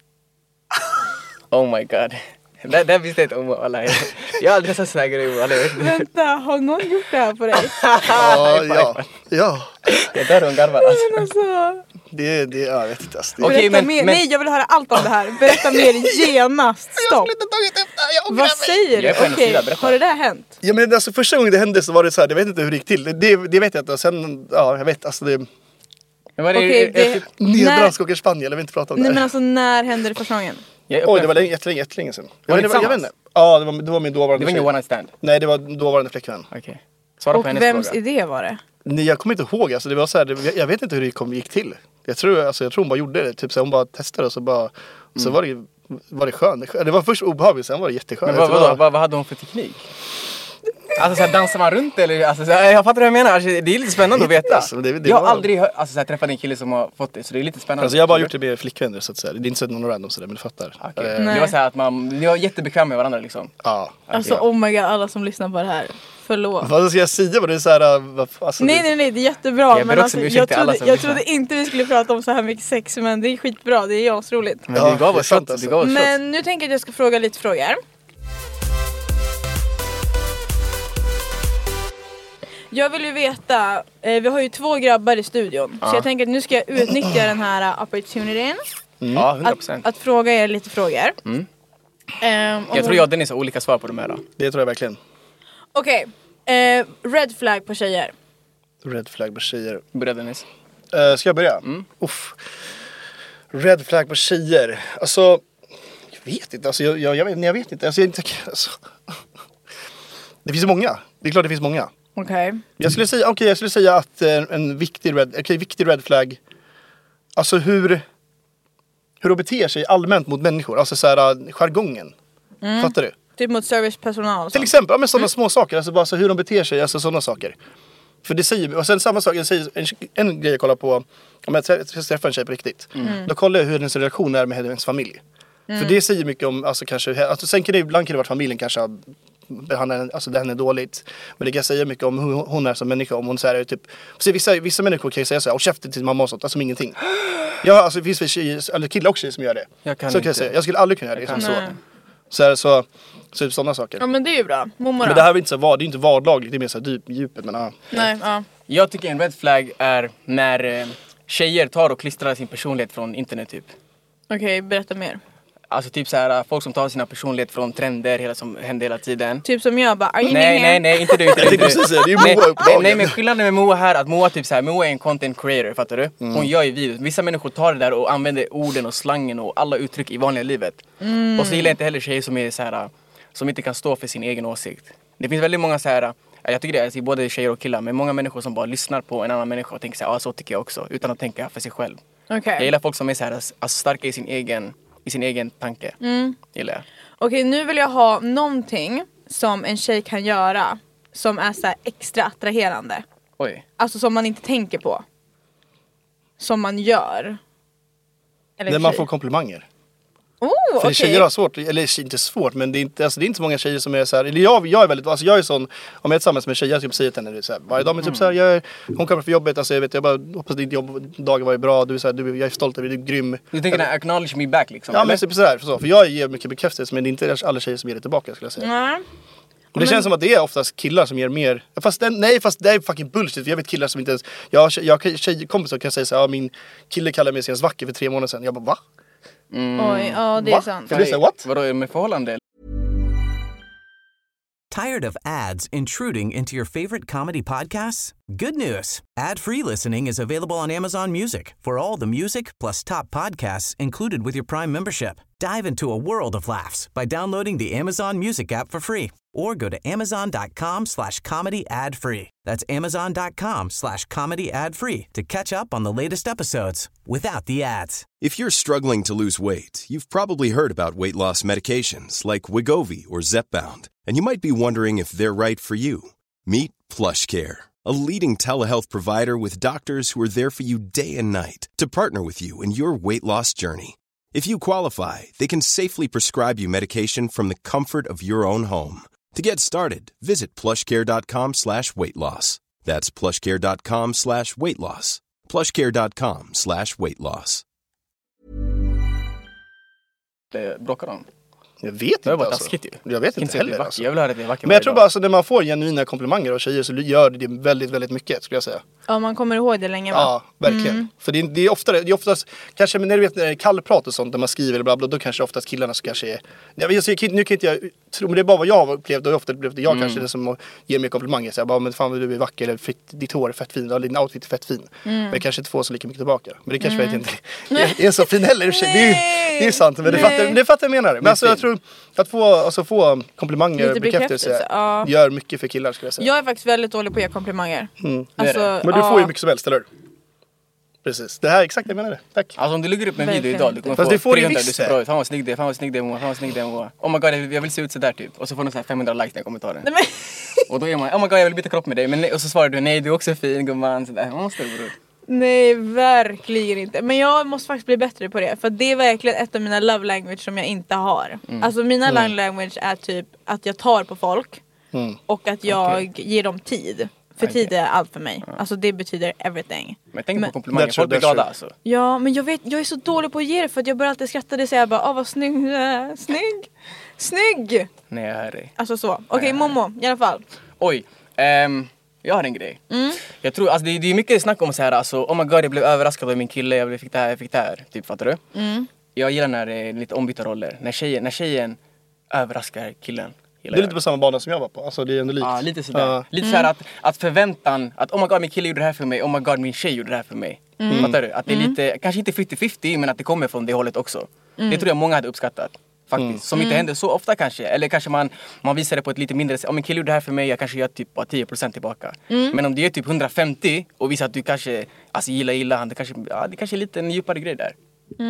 Oh my god. Det visste jag inte om alla. Jag har aldrig sett sådana här grejer. Alla vet. Vänta, har någon gjort det här på dig? Ja. Jag dör och garvar alltså. Men alltså... Jag vet inte. Alltså, Okej, Berätta men- mer. men- Nej, jag vill höra allt om det här. Berätta mer genast. Stopp. Vad säger Jag du? är på hennes Okej, sida, berätta. har det där hänt? Ja men alltså första gången det hände så var det så här, jag vet inte hur det gick till. Det vet jag inte. Och sen, ja jag vet alltså det... Men vad är Okej, det? det... Nedransk åker Spanien, jag vill inte prata om Nej det. men alltså, när hände det första gången? Oj, det var jättelänge sedan. Var ni Jag vet tillsammans? inte. Ja, det var min dåvarande Det var ingen tjej. one night stand? Nej, det var dåvarande flickvän. Okej. Svara Och på hennes vems fråga. idé var det? Nej, jag kommer inte ihåg. Alltså, det var så här, jag vet inte hur det gick till. Jag tror hon bara gjorde det. Typ så hon bara testade och så bara... Så var det skönt. Det var först obehagligt, sen var det jätteskönt. Men vad hade hon för teknik? Alltså så här, dansar man runt eller? Alltså, så här, jag fattar vad jag menar. Alltså, det är lite spännande att veta. Alltså, det jag har var- aldrig alltså, så här, träffat en kille som har fått det, så det är lite spännande. Alltså jag har bara gjort det med flickvänner så att säga. Det är inte så någon random sådär, men du fattar. Okay. Det var så här att ni var jättebekväma med varandra liksom. Ja. Alltså oh my god, alla som lyssnar på det här. Förlåt. Vad ska jag säga? Vad det är så här, alltså, Nej, det är jättebra. Jag Men ber alltså, också om ursäkt till alla som jag lyssnar. trodde inte vi skulle prata om så här mycket sex, men det är skitbra. Det är asroligt. Men Ja, du gav det är oss sant, shots. alltså. Du gav oss shots. Men nu tänker jag att jag ska fråga lite frågor. Jag vill ju veta, vi har ju 2 grabbar i studion. Så jag tänker att nu ska jag utnyttja den här opportunityn. Ja, 100%. Att fråga er lite frågor. Jag tror jag och Dennis har olika svar på de här då. Det tror jag verkligen. Okej, red flag på tjejer. Red flag på tjejer. Börja Dennis. Ska jag börja? Uff. Red flag på tjejer. Alltså, jag vet inte. Alltså, jag vet inte. Alltså, alltså. Det finns många. Det är klart det finns många. Okej. Jag skulle säga att en viktig red flag. Alltså hur de beter sig allmänt mot människor. Alltså såhär jargongen. Fattar du? Typ mot servicepersonal och Till sånt. exempel, ja, men sådana små saker. Alltså bara så hur de beter sig. Alltså sådana saker. För det säger, och sen samma sak, jag säger, en grej jag kollar på. Om jag ska träffa en tjej på riktigt. Då kollar jag hur hennes relation är med hennes familj. För det säger mycket om, alltså kanske, alltså sen kan det ibland vara att familjen kanske behandlar, alltså det henne är dåligt. Men det kan säga mycket om hur hon är som människa. Om hon så här, typ, så vissa människor kan ju säga så här, och käften till mamma och sånt, alltså ingenting. Ja, alltså det finns väl tjejer, eller killar också som gör det. Jag kan så inte. kan jag säga, jag skulle aldrig kunna göra det som så. Nej. Så typ sådana saker. Ja, men det är ju bra. Mommo Men det här är inte så det är inte vardagligt, det är mer så här djupet, men ja. Nej, ja. Jag tycker en red flag är när tjejer tar och klistrar sin personlighet från internet typ. Okej, berätta mer. Alltså typ så här, folk som tar sina personlighet från trender hela som händer hela tiden. Typ som jag bara, Nej, inte du. Jag tänkte precis säga, det är ju Moa uppdragen. Nej, men skillnaden med Moa här, att Moa typ så här, Moa är en content creator, fattar du? Hon gör ju videos. Vissa människor tar det där och använder orden och slangen och alla uttryck i vanliga livet. Och så gillar jag inte heller tjejer som är så här, som inte kan stå för sin egen åsikt. Det finns väldigt många så här, jag tycker det är både tjejer och killar, men många människor som bara lyssnar på en annan människa och tänker så här, ja så tycker jag också, utan att tänka för sig själv. Okej. Jag gillar folk som är så här, alltså, starka i sin egen tanke. Gillar jag. Okej, nu vill jag ha någonting som en tjej kan göra som är så här extra attraherande. Oj. Alltså som man inte tänker på. Som man gör. Eller När man tjej. får komplimanger. Oh, För okej. tjejer har svårt, eller inte svårt, men det är inte, alltså, det är inte så många tjejer som är så här, eller jag är väldigt, alltså jag är sån, om jag är tillsammans med en tjej, jag typ säger till henne så här, varje dag, men typ så här, hon kommer från jobbet, alltså jag bara hoppas ditt jobbdagen var bra, du är så här, jag är stolt över dig, du är grym. Du tänker acknowledge me back liksom? Ja, eller? men typ så här, för jag ger mycket bekräftelse, men det är inte alla tjejer som ger det tillbaka, skulle jag säga. Nej. Och det känns som att det är oftast killar som ger mer. Fast det är fucking bullshit. För jag vet killar som inte ens, tjejkompisar kan säga så här, ja, min kille kallade mig senast vacker för 3 månader sedan. Jag bara, va? Oj, ja det är Va? sant. För det är så här, what? Vadå, är det med förhållande? Tired of ads intruding into your favorite comedy podcasts? Good news. Ad-free listening is available on Amazon Music for all the music plus top podcasts included with your Prime membership. Dive into a world of laughs by downloading the Amazon Music app for free or go to amazon.com/comedy ad-free. That's amazon.com/comedy ad-free to catch up on the latest episodes without the ads. If you're struggling to lose weight, you've probably heard about weight loss medications like Wegovy or Zepbound, and you might be wondering if they're right for you. Meet PlushCare, a leading telehealth provider with doctors who are there for you day and night to partner with you in your weight loss journey. If you qualify, they can safely prescribe you medication from the comfort of your own home. To get started, visit plushcare.com/weightloss. That's plushcare.com/weightloss. plushcare.com/weightloss. Bråkar de? Jag vet Det inte var bara alltså. taskigt ju. Jag vet inte Säga att det är heller vacker. alltså. Jag vill höra att det är vacker. Men jag tror bara alltså, när man får genuina komplimanger av tjejer så gör det väldigt, väldigt mycket, skulle jag säga. Ja, man kommer ihåg det länge va? Ja, verkligen. För det är oftast, kanske när du vet när det är kallprat och sånt, när man skriver eller bla bla, då kanske oftast killarna så kanske är, nu kan inte jag tro, men det är bara vad jag har upplevt, och ofta upplevde jag kanske det som ger mig komplimanger, så jag bara, men fan vad du är vacker, eller ditt hår är fett fin, eller din outfit är fett fin. Men jag kanske inte får så lika mycket tillbaka. Men det kanske vet jag inte är så fin heller i och för sig. Det är sant, men det fattar jag menar. Men alltså jag tror att få komplimanger, Lite bekräftelse, ja. gör mycket för killar, skulle jag säga. Jag är faktiskt väldigt dålig på att ge komplimanger. Alltså, Men du får ju mycket som helst, eller hur? Precis, det här är exakt det jag menade. Tack. Alltså om du lägger upp en video Verkligen idag, du kommer Fast få det får du 300, visst du ser bra ut. Fan vad snygg det är, fan vad snygg det är, fan vad snygg det är. Oh my god, jag vill se ut sådär typ. Och så får du så här 500 likes i kommentaren. Nej, men... Och då är man, oh my god jag vill byta kropp med dig. Men, och så svarar du, nej du är också fin gumman. Sådär, måste du bror. Nej, verkligen inte. Men jag måste faktiskt bli bättre på det. För det är verkligen ett av mina love language som jag inte har. Alltså mina love language är typ att jag tar på folk. Och att jag ger dem tid. För tid är allt för mig. Alltså det betyder everything. Men tänk på komplimanger, folk blir glada alltså. Ja, men jag är så dålig på att ge det. För att jag börjar alltid skratta och säga bara, vad snygg du är. Snygg! Nej jag hör dig. Alltså så. Okej, Momo i alla fall. Oj, jag har en grej. Jag tror, alltså det är mycket snack om så här, alltså, oh my god jag blev överraskad av min kille, jag fick det här, typ fattar du? Jag gillar när det är lite ombytta roller, när tjejen överraskar killen. Det är lite på samma bana som jag var på, alltså det är ändå likt. Ja, lite sådär. Lite såhär att förväntan, att oh my god min kille gjorde det här för mig, oh my god min tjej gjorde det här för mig. Fattar du? Att det är lite, kanske inte 50-50 men att det kommer från det hållet också. Det tror jag många hade uppskattat. Faktiskt. Som inte händer så ofta kanske. Eller kanske man visar det på ett lite mindre sätt. Om en kille gjorde det här för mig, jag kanske gör typ bara 10% tillbaka. Men om du gör typ 150 och visar att du kanske alltså, gillar han, det kanske är lite en djupare grej där.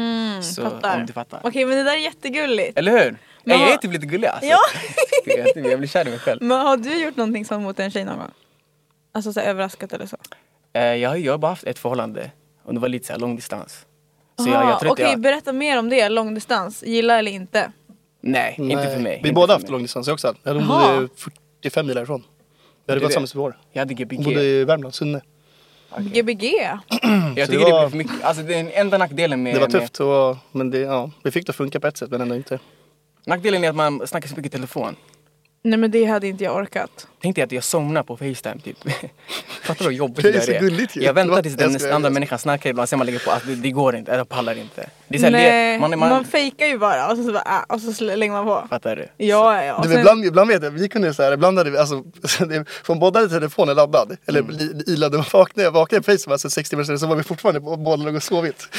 Så Fattar. om du fattar. Okej, men det där är jättegulligt. Eller hur? Nej, jag är typ lite gullig alltså. Ja. Jag blir kär i mig själv. Men har du gjort någonting sånt mot en tjej någon gång? Alltså så här, överraskat eller så? Jag har bara haft ett förhållande. Och det var lite så här lång distans. Så jag tror Okej, berätta mer om det, långdistans. Gilla eller inte? Nej, inte för mig. Vi båda haft långdistans också. Jag bodde 45 mil därifrån. Vi hade gått samma spår. Jag hade GBG. Hon bodde i Värmland, Sunne. Okay. GBG? Jag tycker det blir för mycket. Alltså det är den enda nackdelen med... Det var tufft, men vi fick det att funka på ett sätt men ändå inte. Nackdelen är att man snackar så mycket i telefon. Nej men det hade inte jag orkat. Tänkte att jag somnar på FaceTime typ. Fattar du vad jobbigt det är? Så gulligt ju. Jag väntar tills den andra människan snackar ibland. Sen man lägger på att det går inte, jag pallar inte. Det är så här, nej, man fejkar ju bara och så lägger man på. Fattar du? Ja. Du, ibland vet jag, vi kunde så här, ibland hade vi, alltså, från båda hade telefonen laddad. Eller iladdad, vaknade på FaceTime, alltså 60 minuter så var vi fortfarande på båda låg och sovit.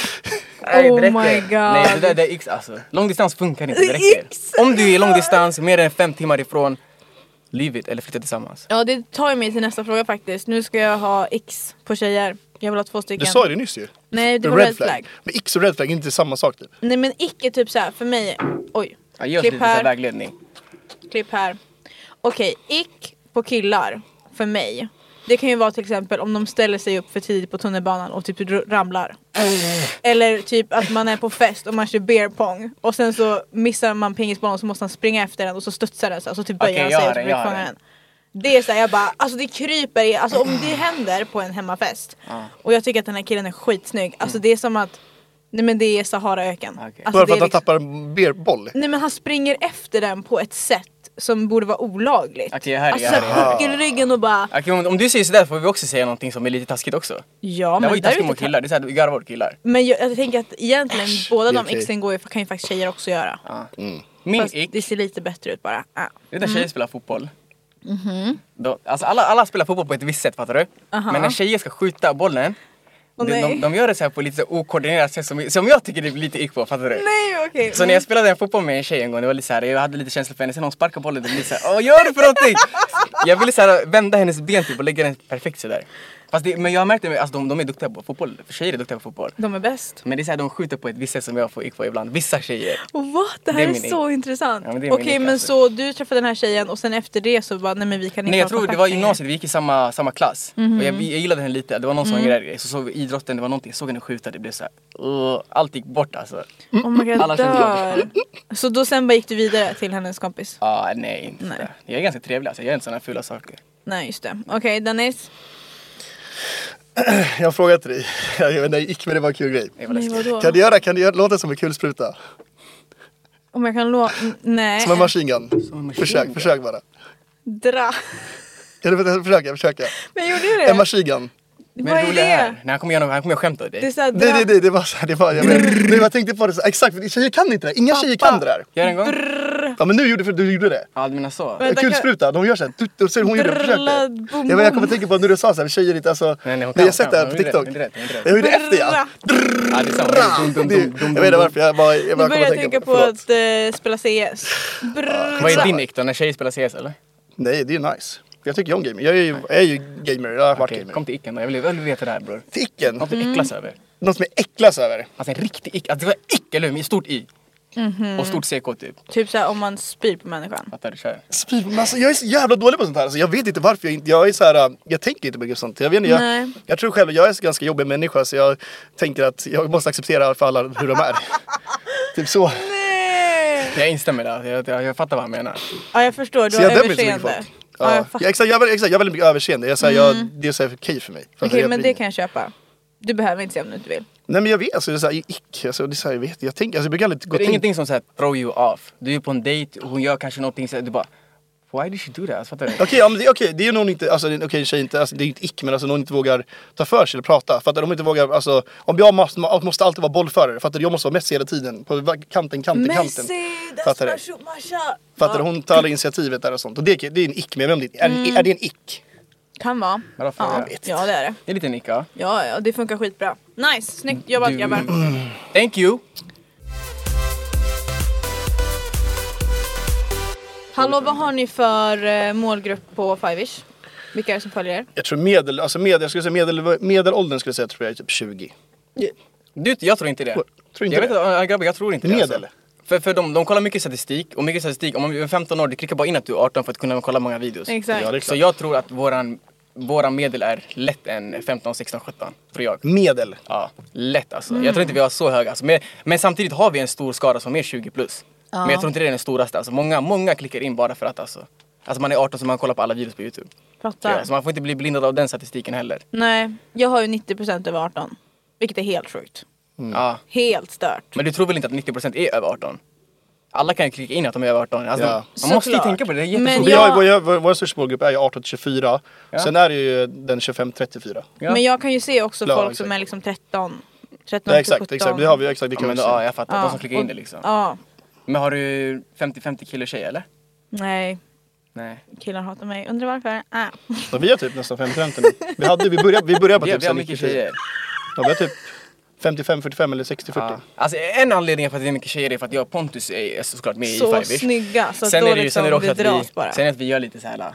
Oh my god. Nej, det är X alltså. Långdistans funkar inte, det räcker. Om du är långdistans, mer än 5 timmar ifrån, leave it eller flytta tillsammans. Ja, det tar mig till nästa fråga faktiskt. Nu ska jag ha X på tjejer. Jag vill ha 2 stycken. Du sa det nyss ju. Nej, det var red flag. Men X och red flag är inte samma sak typ. Nej, men icke typ så här för mig. Oj. Ja, ge oss lite här vägledning. Klipp här. Okej, ick på killar för mig. Det kan ju vara till exempel om de ställer sig upp för tidigt på tunnelbanan och typ ramlar. Eller typ att man är på fest och man kör beer pong och sen så missar man pingisbollen och så måste man springa efter den och så studsar den så alltså typ böjer han sig och så fångar den. Det är så här, jag bara, alltså det kryper i, alltså om det händer på en hemmafest och jag tycker att den här killen är skitsnygg, alltså det är som att nej men det är Saharaöken. Okay. Alltså, bara för att han tappar en beerboll? Nej men han springer efter den på ett sätt som borde vara olagligt. Okej, alltså puckelryggen och bara... Okej, om du säger sådär får vi också säga någonting som är lite taskigt också. Ja, det men var ju taskigt mot killar, det är såhär vi garvar killar. Men jag tänker att egentligen båda de exen kan ju faktiskt tjejer också göra. Min fast det ser lite bättre ut bara. Det är när tjejer spelar fotboll. Alltså alla spelar fotboll på ett visst sätt, fattar du? Men när tjejer ska skjuta bollen de gör det så här på lite så okoordinerat sätt som jag tycker det blir lite ick på, fattar du? Nej, okej. Så när jag spelade en fotboll med en tjej en gång, det var lite så här, jag hade lite känsla för henne, sen hon sparkade bollen, det blev så här, vad gör du för någonting? Jag ville så här vända hennes ben typ och lägga den perfekt så där. Men jag märkte att de är duktiga på fotboll, för tjejer är duktiga på fotboll. De är bäst. Men det är så här, de skjuter på ett visst sätt som jag får ick på ibland, vissa tjejer. What? Det här är så intressant. Ja, okej, men så du träffade den här tjejen och sen efter det så bara, nej men vi kan inte. Nej, jag tror det var gymnasiet, vi gick i samma klass. Och jag gillade henne lite, det var någon som grej. Så såg vi idrotten, det var någonting, jag såg henne skjuta, det blev så här, allt gick bort alltså. Oh my god, dör. Så då sen bara gick du vidare till hennes kompis? Nej, inte nej. Jag är ganska trevlig, alltså. Jag gör inte sådana fula saker. Nej, just det. Okej, Dennis? Jag har frågat dig. Jag vet inte, men det var en kul grej. Nej, kan du låta som en kulspruta? Om jag kan nej. Som en machine gun. Försök bara. Dra. Kan du försöka? Men gjorde du det? En machine gun. Men vad är det? Nej, han kommer skämta dig. Det är så här, det var så här, jag tänkte på det så exakt, tjejer kan inte det. Inga tjejer kan det där. Gör en gång. Ja, men du gjorde det. Ja, du menar så. Kulspruta, de gör så här. Hon gjorde det, försökte. Jag kommer tänka på när du sa så här, tjejer inte alltså. Nej, jag har sett det här på TikTok. Jag gjorde det efter ja, det är samma. Jag vet inte varför jag bara nu börjar jag tänka på att spela CS. Vad är din ick då, när tjejer spelar CS eller? Nej, det är nice. Jag tycker om gaming. Jag är ju gamer. Jag har varit gamer. Kom till icken då. Jag vill veta det här, bror. Till icken? Något du äcklas över. något som är äcklas över. Alltså en riktig ick. Alltså det var äckelum i stort i. Och stort CK typ. Typ såhär om man spyr på människan. Fattar du? Kör. Men alltså, jag är så jävla dålig på sånt här. Alltså, jag vet inte varför jag är så här. Jag tänker inte mycket sånt. Jag vet inte, jag tror själv jag är en ganska jobbig människa. Så jag tänker att jag måste acceptera för alla hur de är. Typ så. Jag instämmer där. Jag fattar vad han menar. Ja, jag förstår. Du Så har jag dömer inte så mycket överseende. folk. Ja, Ja, jag fattar. jag har väldigt mycket överseende. Det är så här okej för mig. Okej, men det kan jag köpa. Du behöver inte säga om du inte vill. Nej men jag vet, alltså det är såhär ick, alltså det är såhär, jag tänker, alltså jag brukar aldrig gå Det är ingenting som såhär throw you off. Du är på en dejt och hon gör kanske någonting så du bara why did she do that? Fattar du? Okej, ja, men det är ju någon inte, alltså okej tjej inte, alltså det är inte ick men alltså någon inte vågar ta för sig eller prata. Fattar du? De inte vågar, alltså om jag måste alltid vara bollförare. Fattar du? Jag måste vara Messi hela tiden, på kanten. Messi, Fattar du? Fattar du? Hon tar alla initiativet där och sånt. Och det är en ick, men jag vet inte, är det en ick? Kan vara. Vadå, Ja, ja, det är det. Det är lite nicka. Ja, det funkar skitbra. Nice, snyggt jobbat grabbar. Thank you. Hallå, vad har ni för målgrupp på Five-ish? Vilka är det som följer er? Jag tror medelåldern skulle jag säga tror jag är typ 20. Jag tror inte det. Tror inte jag vet att grabbar, jag tror inte det. Medel? Alltså. För de kollar mycket statistik. Och mycket statistik, om man är 15 år, du klickar bara in att du är 18 för att kunna kolla många videos. Exakt. Ja, så jag tror att våran medel är lätt än 15, 16, 17. Tror jag. Medel? Ja, lätt alltså. Jag tror inte vi har så höga. Alltså. Men samtidigt har vi en stor skara som är 20 plus. Men jag tror inte det är den storaste. Alltså, många klickar in bara för att alltså man är 18 så man kollar på alla videos på YouTube. Fattar. Så man får inte bli blindad av den statistiken heller. Nej, jag har ju 90% över 18. Vilket är helt sjukt. Ja. Helt stört. Men du tror väl inte att 90% är över 18? Alla kan ju klicka in att de är över 18. Alltså, Ja. man måste ju Såklart. tänka på det. Det är Men jättesvårt. Vår största målgrupp är ju 18-24. Sen är det ju den 25-34. Ja. Men jag kan ju se också Ja, folk exakt. som är liksom 13 Ja, till exakt. 17. Det har vi exakt. Det kan Ja, men vi då, se. jag fattar. De som klickar in det liksom. Ja. Men har du 50-50 kille och tjej eller? Nej, Nej. killar hatar mig. Undrar varför? Ja, vi har typ nästan 50-50 nu. Vi började på typ Vi har mycket tjejer. Ja, vi har typ 55-45 eller 60-40. Ja. Alltså en anledning för att det är mycket tjejer är för att jag och Pontus är såklart med Så i Five-ish. snygga. Så Sen då är det ju liksom sen är det också det dras att bara. sen är det att vi gör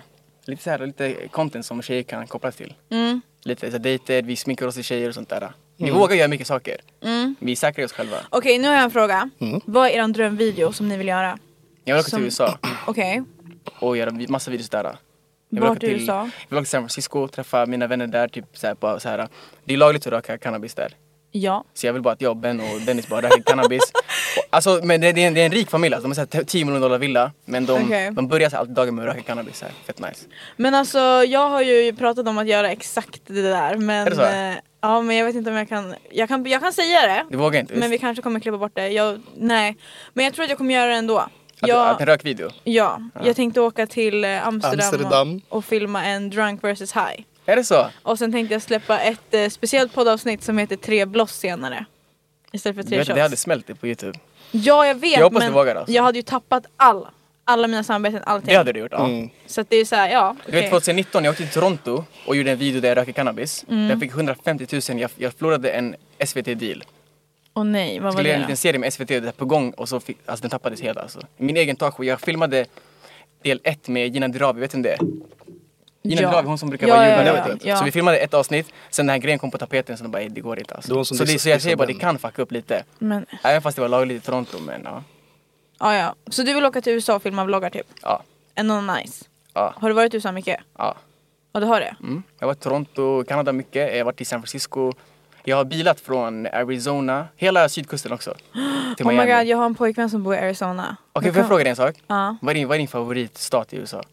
lite content som tjejer kan kopplas till. Lite så dejter, vi sminkar oss till tjejer och sånt där. Vi vågar göra mycket saker. Vi säkrar oss själva. Okej, nu har jag en fråga. Vad är er drömvideo som ni vill göra? Jag vill åka till USA Okej. och göra massa videos där. Jag vill Vart åka till i USA? Jag vill åka till San Francisco, träffa mina vänner där. Typ så här. Det är lagligt att röka cannabis där. Ja. Så jag vill bara att jag och Ben och Dennis bara röker cannabis. Alltså, men det är en rik familj. Alltså, de har $10 miljoner villa. Men de börjar så alltid dagen med att röka cannabis. Här. Fett nice. Men alltså, jag har ju pratat om att göra exakt det där. Men, Är det så? ja, men jag vet inte om jag kan säga det. Du vågar inte? Men vi kanske kommer klippa bort det. Nej. Men jag tror att jag kommer göra det ändå. Att en rökvideo? Ja, jag tänkte åka till Amsterdam. Och filma en Drunk vs High. Är det så? Och sen tänkte jag släppa ett speciellt poddavsnitt som heter 3 bloss senare. Istället för 3 shots. Det hade smält det på YouTube. Ja, jag vet. Jag hoppas men du vågar, alltså. jag hade ju tappat alla mina samarbeten, allting. Det hade du gjort, ja. Så att det är såhär, ja. Du vet 2019, jag åkte till Toronto och gjorde en video där jag röker cannabis. Jag fick 150 000, jag förlorade en SVT-deal. Åh nej, vad var Skulle göra en det liten serie med SVT där på gång och så alltså den tappades helt alltså. Min egen talkshow, jag filmade del 1 med Gina Dirawi, vet du det? Gina Dirawi, hon som brukar vara djurvän. ja. Så vi filmade ett avsnitt, sen den här grejen kom på tapeten så de bara, det går inte alltså. Så jag säger bara, det kan fucka upp lite. Men, Även fast det var lagligt i Toronto, men ja. ja. Så du vill åka till USA och filma vloggar typ? Ja. Ändå nice. Ja. Har du varit i USA mycket? Ja. Ja, du har det? Jag har varit i Toronto, Kanada mycket, jag har varit i San Francisco. Jag har bilat från Arizona, hela sydkusten också. Till Oh my Miami. god, jag har en pojkvän som bor i Arizona. Okej, får jag fråga dig en sak? Ja. Vad är din favoritstat i USA?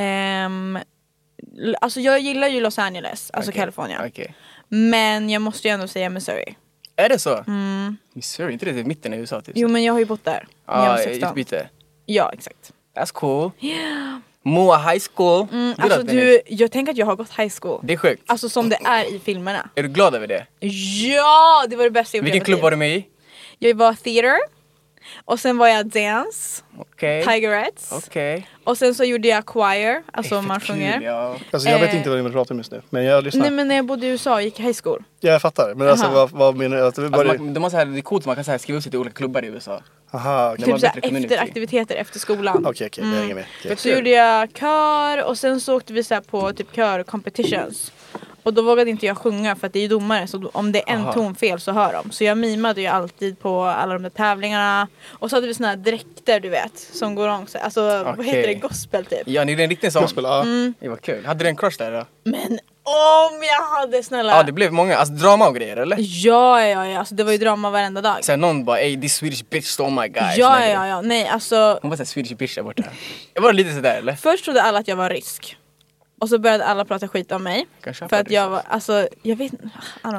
Alltså jag gillar ju Los Angeles, alltså Okej. California. Okej. Men jag måste ju ändå säga Missouri. Är det så? Missouri, inte det i mitten i USA typ? Jo, men jag har ju bott där. när jag var 16. utbyte. Ja, exakt. That's cool. Moa High School. Alltså jag tänker att jag har gått high school. Det är sjukt. Alltså som det är i filmerna. Är du glad över det? Ja, det var det bästa jag gjort. Vilken klubb var du med i? Jag var theater. Och sen var jag dance. Okej. Tigerettes. Okej. Och sen så gjorde jag choir. Alltså Fett man kul, sjunger. ja. Alltså jag vet inte vad ni pratar om just nu, men jag lyssnar. Nej, men när jag bodde i USA gick jag high school. Ja, jag fattar, men alltså vad menar du? Att det bara... Alltså, de har så här, det är coolt, man kan så här skriva upp sig till olika klubbar i USA. Aha, okej. De har Typ såhär bättre community. efter aktiviteter efter skolan. Okej, det hänger med. Okej. Så gjorde jag kör och sen så åkte vi så här på typ kör competitions. Och då vågade inte jag sjunga för att det är ju domare. Så om det är en ton fel så hör de. Så jag mimade ju alltid på alla de där tävlingarna. Och så hade vi såna här dräkter du vet. Som går om sig. Alltså vad heter det? Gospel typ. Ja, ni är en riktig sån. Gospel, ja. Det var kul. Hade du en crush där då? Men om jag hade snälla. Ja, det blev många. Alltså drama och grejer eller? Ja. Alltså det var ju drama varenda dag. Sen någon bara, hey this Swedish bitch stole my guy. Ja. Nej alltså. Hon var såhär Swedish bitch där borta. Jag var lite sådär eller? Först trodde alla att jag var rysk. Och så började alla prata skit om mig. För att jag var, alltså, jag vet inte.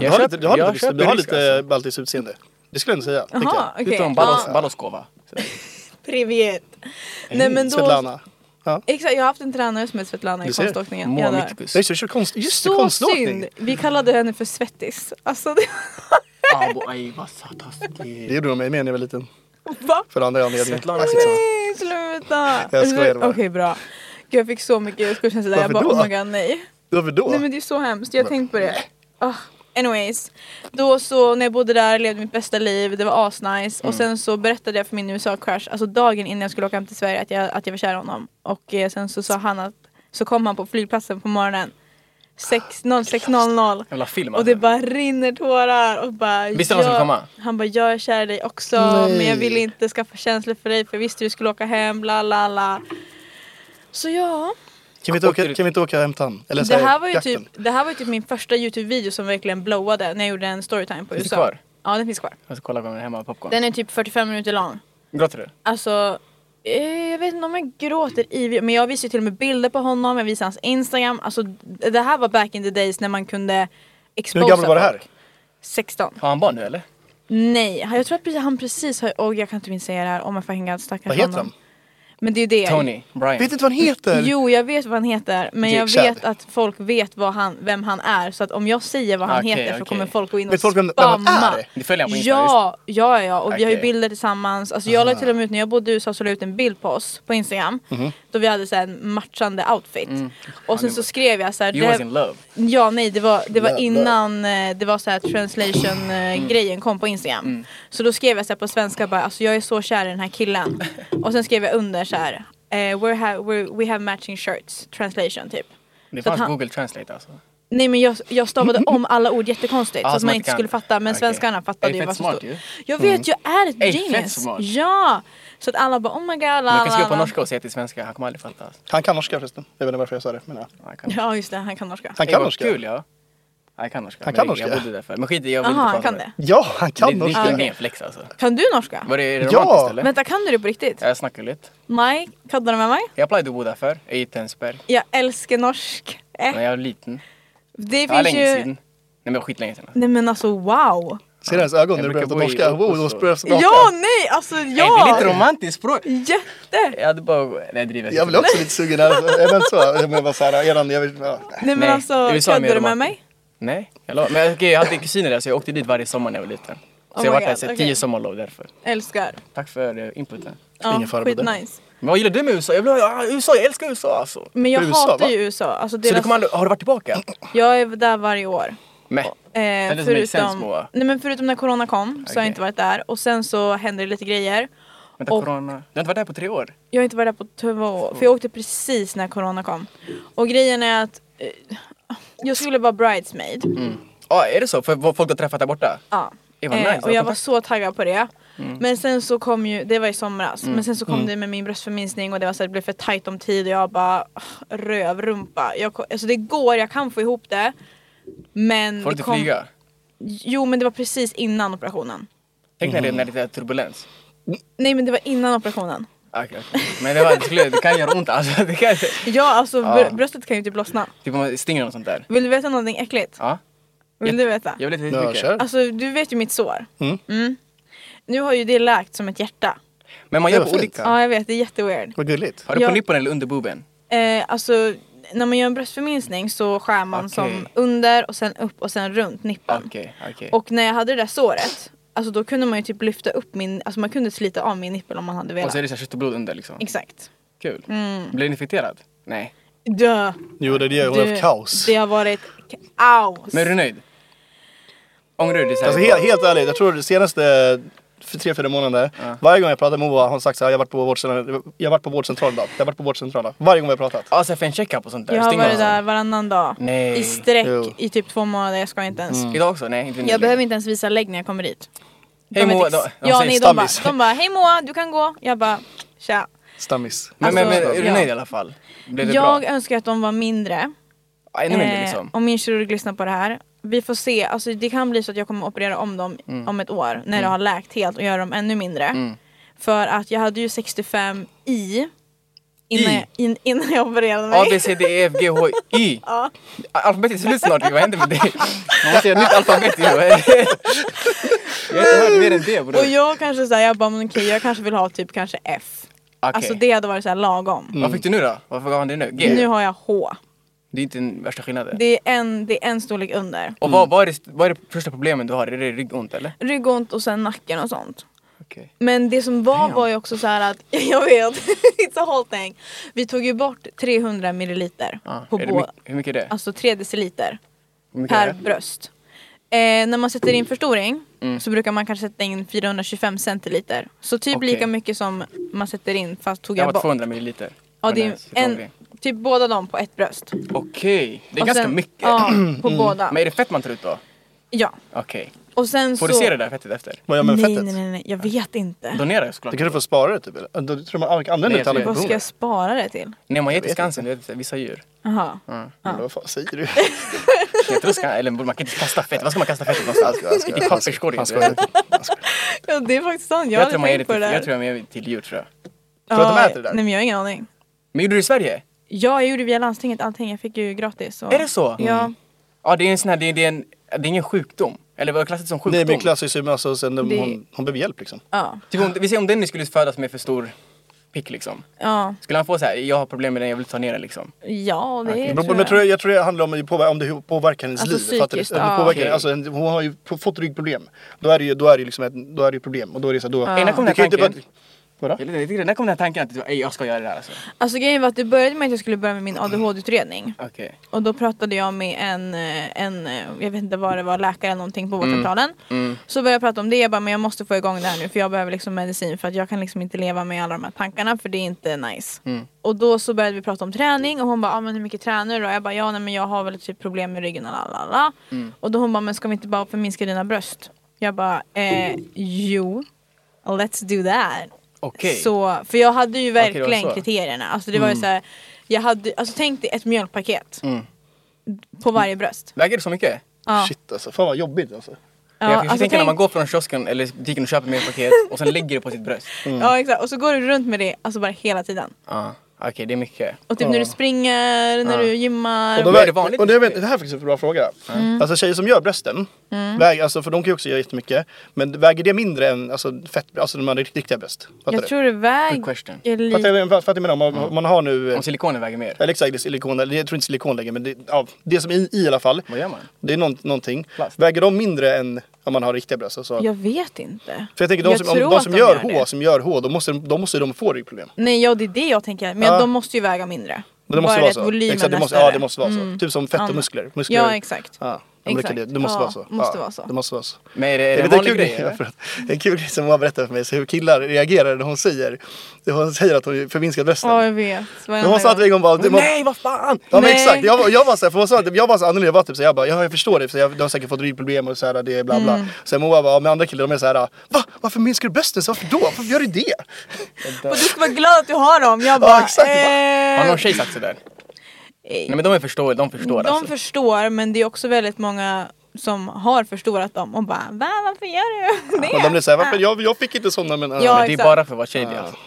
Du har lite baltiskt utseende. Det skulle jag inte säga. Jaha, okej. Utom Balloskova. Privet. Nej men då. Svetlana. Ja. Exakt, jag har haft en tränare som heter Svetlana i konståkningen. Moa Mitkus. Just det, Så konståkning. synd. Vi kallade henne för Svettis. Alltså det. Aj, vad satan. Det gjorde de mig med när jag var liten. Va? För andra anledningar. Nej, sluta. Jag skojar bara. Okej, bra. Gud, jag fick så mycket skuldkänslor där. Jag bara, Varför då? oh my god, nej. Varför då? Nej men det är så hemskt, jag har tänkt på det. Anyways, då så när jag bodde där levde mitt bästa liv, det var asnice. Och sen så berättade jag för min USA-crush, alltså dagen innan jag skulle åka hem till Sverige att jag var kär i honom. Och sen så sa han att, så kom han på flygplatsen på morgonen 06:00 Jävla film och det bara rinner tårar och bara, visste han skulle komma? Han bara, jag är kär i dig också. Men jag ville inte skaffa känslor för dig för jag visste du skulle åka hem, bla bla bla. Så ja. Kan vi inte åka och hämta han? Eller Det här var ju typ min första YouTube-video som verkligen blowade när jag gjorde en storytime på USA. Finns det kvar? Ja, den finns kvar. Jag ska kolla på den hemma med popcorn. Den är typ 45 minuter lång. Gråter du? Alltså, jag vet inte om jag gråter i, men jag visade till och med bilder på honom, jag visade hans Instagram. Alltså, det här var back in the days när man kunde exposa. Hur gammal var det här? 16. Har han barn nu eller? Nej, jag tror att han precis har, och jag kan inte minst säga det här, om jag får stackars Vad heter honom. han? Men det är ju det. Tony, Brian. Vet inte vad han heter? Jo, jag vet vad han heter. Men jag Chad. vet att folk vet vem han är. Så att om jag säger vad han heter så kommer folk gå in och vet folk vem spamma. han är? Ni följer han på Insta? Ja. Och vi har ju Okej. bilder tillsammans. Alltså jag la till och med ut när jag bodde i USA så la ut en bild på oss på Instagram. Då vi hade så här en matchande outfit. Och sen så skrev jag så här. You was in love. Ja, nej, det var innan det var så här translation grejen kom på Instagram. Så då skrev jag så här på svenska bara, alltså jag är så kär i den här killen. Och sen skrev jag under så här. We have matching shirts. Translation typ. Det Så fanns att Google Translate alltså. Nej men jag stavade om alla ord jättekonstigt så att som man att inte det kan- skulle fatta. Men Okej. svenskarna fattade Är ju fett vad som smart stod. ju. Jag vet, jag är ett Är fett genius. smart. Ja. Så att alla bara oh my god. Men du kan skriva på la. norska och säga till svenska. Han kommer aldrig fatta. Han kan norska förresten. Jag vet inte varför jag sa det. Men ja. Ja just det, han kan norska. Han Det kan var norska. kul ja. Han kan norska. Han Men kan norska. Jag bodde där för. Men skit i, jag vill Jaha, inte han prata kan om det. Ja, han kan Det norska. är ingen flex alltså. Kan du norska? Var det Ja. romantiskt eller? Vänta, kan du det på riktigt? Jag snackar lite. Nej, kan du det med mig? Jag plajade att bo där för. I Tensberg. Jag älskar norsk. När jag var liten. Det Ja, finns länge ju... sedan. Nej men det var skitlänge sedan. Nej men alltså wow. Ser hennes ögon när Jag du börjar brukar prata bo i norska? Oslo. Då börjar jag Ja, nej, alltså Nej, det är lite ja. romantiskt språk. Jätte. Jag hade bara... Nej, driver Jag blir också lite sugen här. Jag vet så. Jag menar bara så här, jag vill... Ja. Nej men Nej, alltså, USA är kan mer du det med romantiskt. mig? Nej, men okej, jag hade kusiner där så jag åkte dit varje sommar när jag var liten. Så Oh jag my var där God, så okej. 10 sommarlov därför. Älskar. Tack för inputen. Ja, Ingen fara på det. skitnice. Men vad gillar du med USA? USA, jag älskar USA alltså. Men jag För USA, hatar va? ju USA. Alltså, Så du kommer aldrig, har du varit tillbaka? jag är där varje år. Nej. doesn't make sense, Moa. Förutom när corona kom så har jag Okej. inte varit där. Och sen så hände det lite grejer. Vänta, Och- corona. Du har inte varit där på 3 år? Jag har inte varit där på 2 år. För jag åkte precis när corona kom. Och grejen är att jag skulle vara bridesmaid. Ja, är det så? För folk har träffat där borta? Ja. Det var nice. Och jag var så taggad på det. Men sen så kom ju, det var i somras. Men sen så kom det med min bröstförminskning och det var så att det blev för tajt om tid och jag bara rövrumpa. Alltså det går, jag kan få ihop det. Men Får du inte flyga? Jo men det var precis innan operationen. Tänk när det är lite turbulens. Nej men det var innan operationen. Okej. Men det kan göra ont alltså. Det kan, Ja alltså Ja. bröstet kan ju typ lossna. typ om man stinger och sånt där. Vill du veta någonting äckligt? Ja. Vill du veta? Jag vill inte Ja, mycket. kör. Alltså du vet ju mitt sår. Mm. Nu har ju det läkt som ett hjärta. Men man Det gör var på fint. olika. Ja jag vet, det är jätteweird. Vad gulligt. Har du på Jag- nippan eller under boben? Alltså när man gör en bröstförminskning så skär man Okej. som under och sen upp och sen runt nippen. Okej. Och när jag hade det där såret, alltså då kunde man ju typ lyfta upp alltså man kunde slita av min nippel om man hade velat. Och så är det så här kött och blod under liksom. Exakt. Kul. Blir du infekterad? Nej. Dö. Jo, det är det. Kaos. Det har varit kaos. Men är du nöjd? Ångrar du dig? Alltså helt ärligt, jag tror de senaste 3-4 månader. Varje gång jag pratar med Moa har hon sagt så här, jag har varit på vårdcentralen idag. Jag har varit på vårdcentralen. Varje gång vi har pratat. Alltså för en check-up och sånt där. Jag har varit där varannan dag. Nej. I sträck Jo. i typ 2 månader. Jag ska inte ens. Idag också? Nej, inte Jag behöver inte ens visa lägg när jag kommer dit. Hej Moa. De bara, hej Moa, du kan gå. Jag bara, tja. Stammis. Men Alltså, är du ja. nöjd i alla fall? Blev det Jag bra? önskar att de var mindre. Ännu mindre liksom. Om min kirurg lyssnar på det här. Vi får se, alltså det kan bli så att jag kommer operera om dem om ett år. När det har läkt helt och göra dem ännu mindre. För att jag hade ju 65 innan jag opererade mig. A, B, C, D, E, F, G, H, Y. Alfabetet är slut snart. Vad händer med dig? Man måste göra ett nytt alfabet. Jag har inte hört mer än det, bror. Och jag kanske såhär, jag bara, men okej, jag kanske vill ha typ kanske F. Okej. Alltså det hade varit såhär lagom. Vad fick du nu då? Varför gav han det nu? G? Nu har jag H. Det är inte den värsta skillnaden. Det är en storlek under. Och vad är det första problemen du har? Är det ryggont eller? Ryggont och sen nacken och sånt. Okej. Men det som var ju också så här att, jag vet, it's a whole thing. Vi tog ju bort 300 milliliter på hur mycket är det? alltså 3 deciliter Hur mycket per är det? bröst. När man sätter in förstoring så brukar man kanske sätta in 425 centiliter. Så typ Okej. lika mycket som man sätter in, fast tog Det jag var bort. 200 milliliter. Ja, det är Men typ båda dem på ett bröst. Okej, det är Och ganska sen- mycket. Ja, på båda. Men är det fett man tar ut då? Ja. Okej. Och sen Får så... du se det där fettet efter? Vad gör man med nej, fettet? nej, jag vet inte. Donera såklart. Du kanske får spara det typ eller? Då tror man använder Nej, det till alla jag Vad ska operationer. jag spara det till? Nej, man ger till Skansen, du vet, vissa djur. Jaha. Men vad fan säger du? Jag tror eller man kan inte kasta fett. Vad ska man kasta fettet någonstans? I papperskorgen. Han skojar. Ja, det är faktiskt sant. Jag Jag tror hade man ger det tänkt på det till, där. jag tror man ger det till djur, tror jag. För att de äter det där? Nej, men jag har ingen aning. Men gjorde du det i Sverige? Ja, jag gjorde via landstinget allting. Jag fick ju gratis. Så. Är det så? Ja. Ja, det är en sån här, det är ingen sjukdom. Eller vad klassat som sjukdom? Nej men klassiskt ju alltså sen Det- hon behöver hjälp liksom. Ja. Typ vi säger om Dennis skulle födas med för stor pick liksom. Ja. Skulle han få så här, jag har problem med den, jag vill ta ner den liksom. Ja, det Okej. tror Men jag. jag tror det handlar om det påverkar hennes Alltså liv. Fattar du? psykiskt, Eller ja. påverkar, Okej. alltså, hon har ju fått ryggproblem. Då är det ju liksom då är det problem. Och då är det så då... När kom Du den kan här ju inte tanken? Vadå? När kom den här tanken att jag ska göra det här alltså? Alltså grejen var att det började med att jag skulle börja med min ADHD-utredning. Okej. Och då pratade jag med en jag vet inte vad det var, läkare eller någonting på vårdcentralen. Så började jag prata om det, jag bara, men jag måste få igång det här nu för jag behöver liksom medicin för att jag kan liksom inte leva med alla de här tankarna för det är inte nice. Och då så började vi prata om träning och hon bara, men hur mycket tränar du då? Jag bara, ja nej, men jag har väl typ problem med ryggen och lalala. Och då hon bara, men ska vi inte bara förminska dina bröst? Jag bara, jo, let's do that. Okej. Så, för jag hade ju det var verkligen så. kriterierna. Alltså det var ju så här, jag hade, alltså tänk dig ett mjölkpaket på varje bröst. Väger det så mycket? Ja. Shit alltså, fan vad jobbigt alltså. Ja, jag alltså tänker när tänk- man går från kiosken eller butiken och köper med ett paket och sen lägger det på sitt bröst. Ja exakt, och så går du runt med det alltså bara hela tiden. Ja, okej, det är mycket. Och typ när du springer, när du gymmar. Och Men är det vanligt? och det är här faktiskt en bra fråga. Alltså tjejer som gör brösten, alltså, för de kan ju också göra jättemycket. Men väger det mindre än alltså, fett, alltså de har riktiga bröst? Fattar Jag du? tror det Good question. väger lite. Fattar du med om man har nu... Om silikonen väger mer. Eller exakt, det är silikon, eller jag tror inte silikon längre men det som är i alla fall. Vad gör man? Det är någonting. Plast. Väger de mindre än om man har riktiga bröst? Alltså. Jag vet inte. För jag tänker Jag de tror som att gör det. H, då måste de få ryggproblem. Nej, ja det är det jag tänker. Men Ja. de måste ju väga mindre. Men det måste Bara vara att så. volymen Exakt, är det större. måste vara så. Typ som fett och muskler. Ja exakt. Ja, de brukar Exakt. det måste Ja, vara så. måste vara så. Det måste vara så. Men är det en vet vanlig kul grej grej, eller? en kul grej som hon berättade för mig, så hur killar reagerar när hon säger att hon förminskar brösten. Ja jag vet. Men hon sa att en gång bara... Nej, vad fan! Ja men Nej. exakt, jag var såhär, för hon sa att jag var så annorlunda, jag var typ så jag bara, jag förstår det, för du har säkert fått ryggproblem och såhär, det är bla bla. Sen Moa bara, med andra killar de är såhär, va? Varför minskar du brösten? Så varför då? Varför gör du det? Och du ska vara glad att du har dem. Jag bara, Ja, exakt. Har någon tjej sagt sådär? Nej men de förstår de alltså. förstår, men det är också väldigt många som har förstorat dem och bara, va? Varför gör du det? Och de blir såhär, varför? Jag fick inte sådana men... Ja. Men det är exakt. bara för att vara tjej det alltså.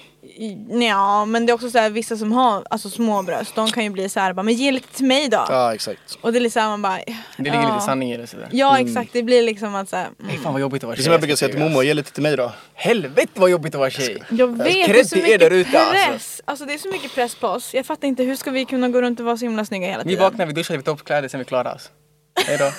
Ja, men det är också så här, vissa som har alltså, små bröst, de kan ju bli så här, bara, men ge lite till mig då. Ja exakt. Och det är liksom man bara, Det ligger lite sanning i det sådär. Ja exakt, det blir liksom att såhär, Nej fan vad jobbigt att vara Det är tjej. som jag brukar säga till Momo, ge lite till mig då. Helvete vad jobbigt att vara tjej. jag vet, det är cred så till er mycket där ute, press. Alltså det är så mycket press på oss. Jag fattar inte, hur ska vi kunna gå runt och vara så himla snygga hela Vi tiden? vaknar, vi duschar, vi tar upp kläder, sen vi klarar oss. Hejdå.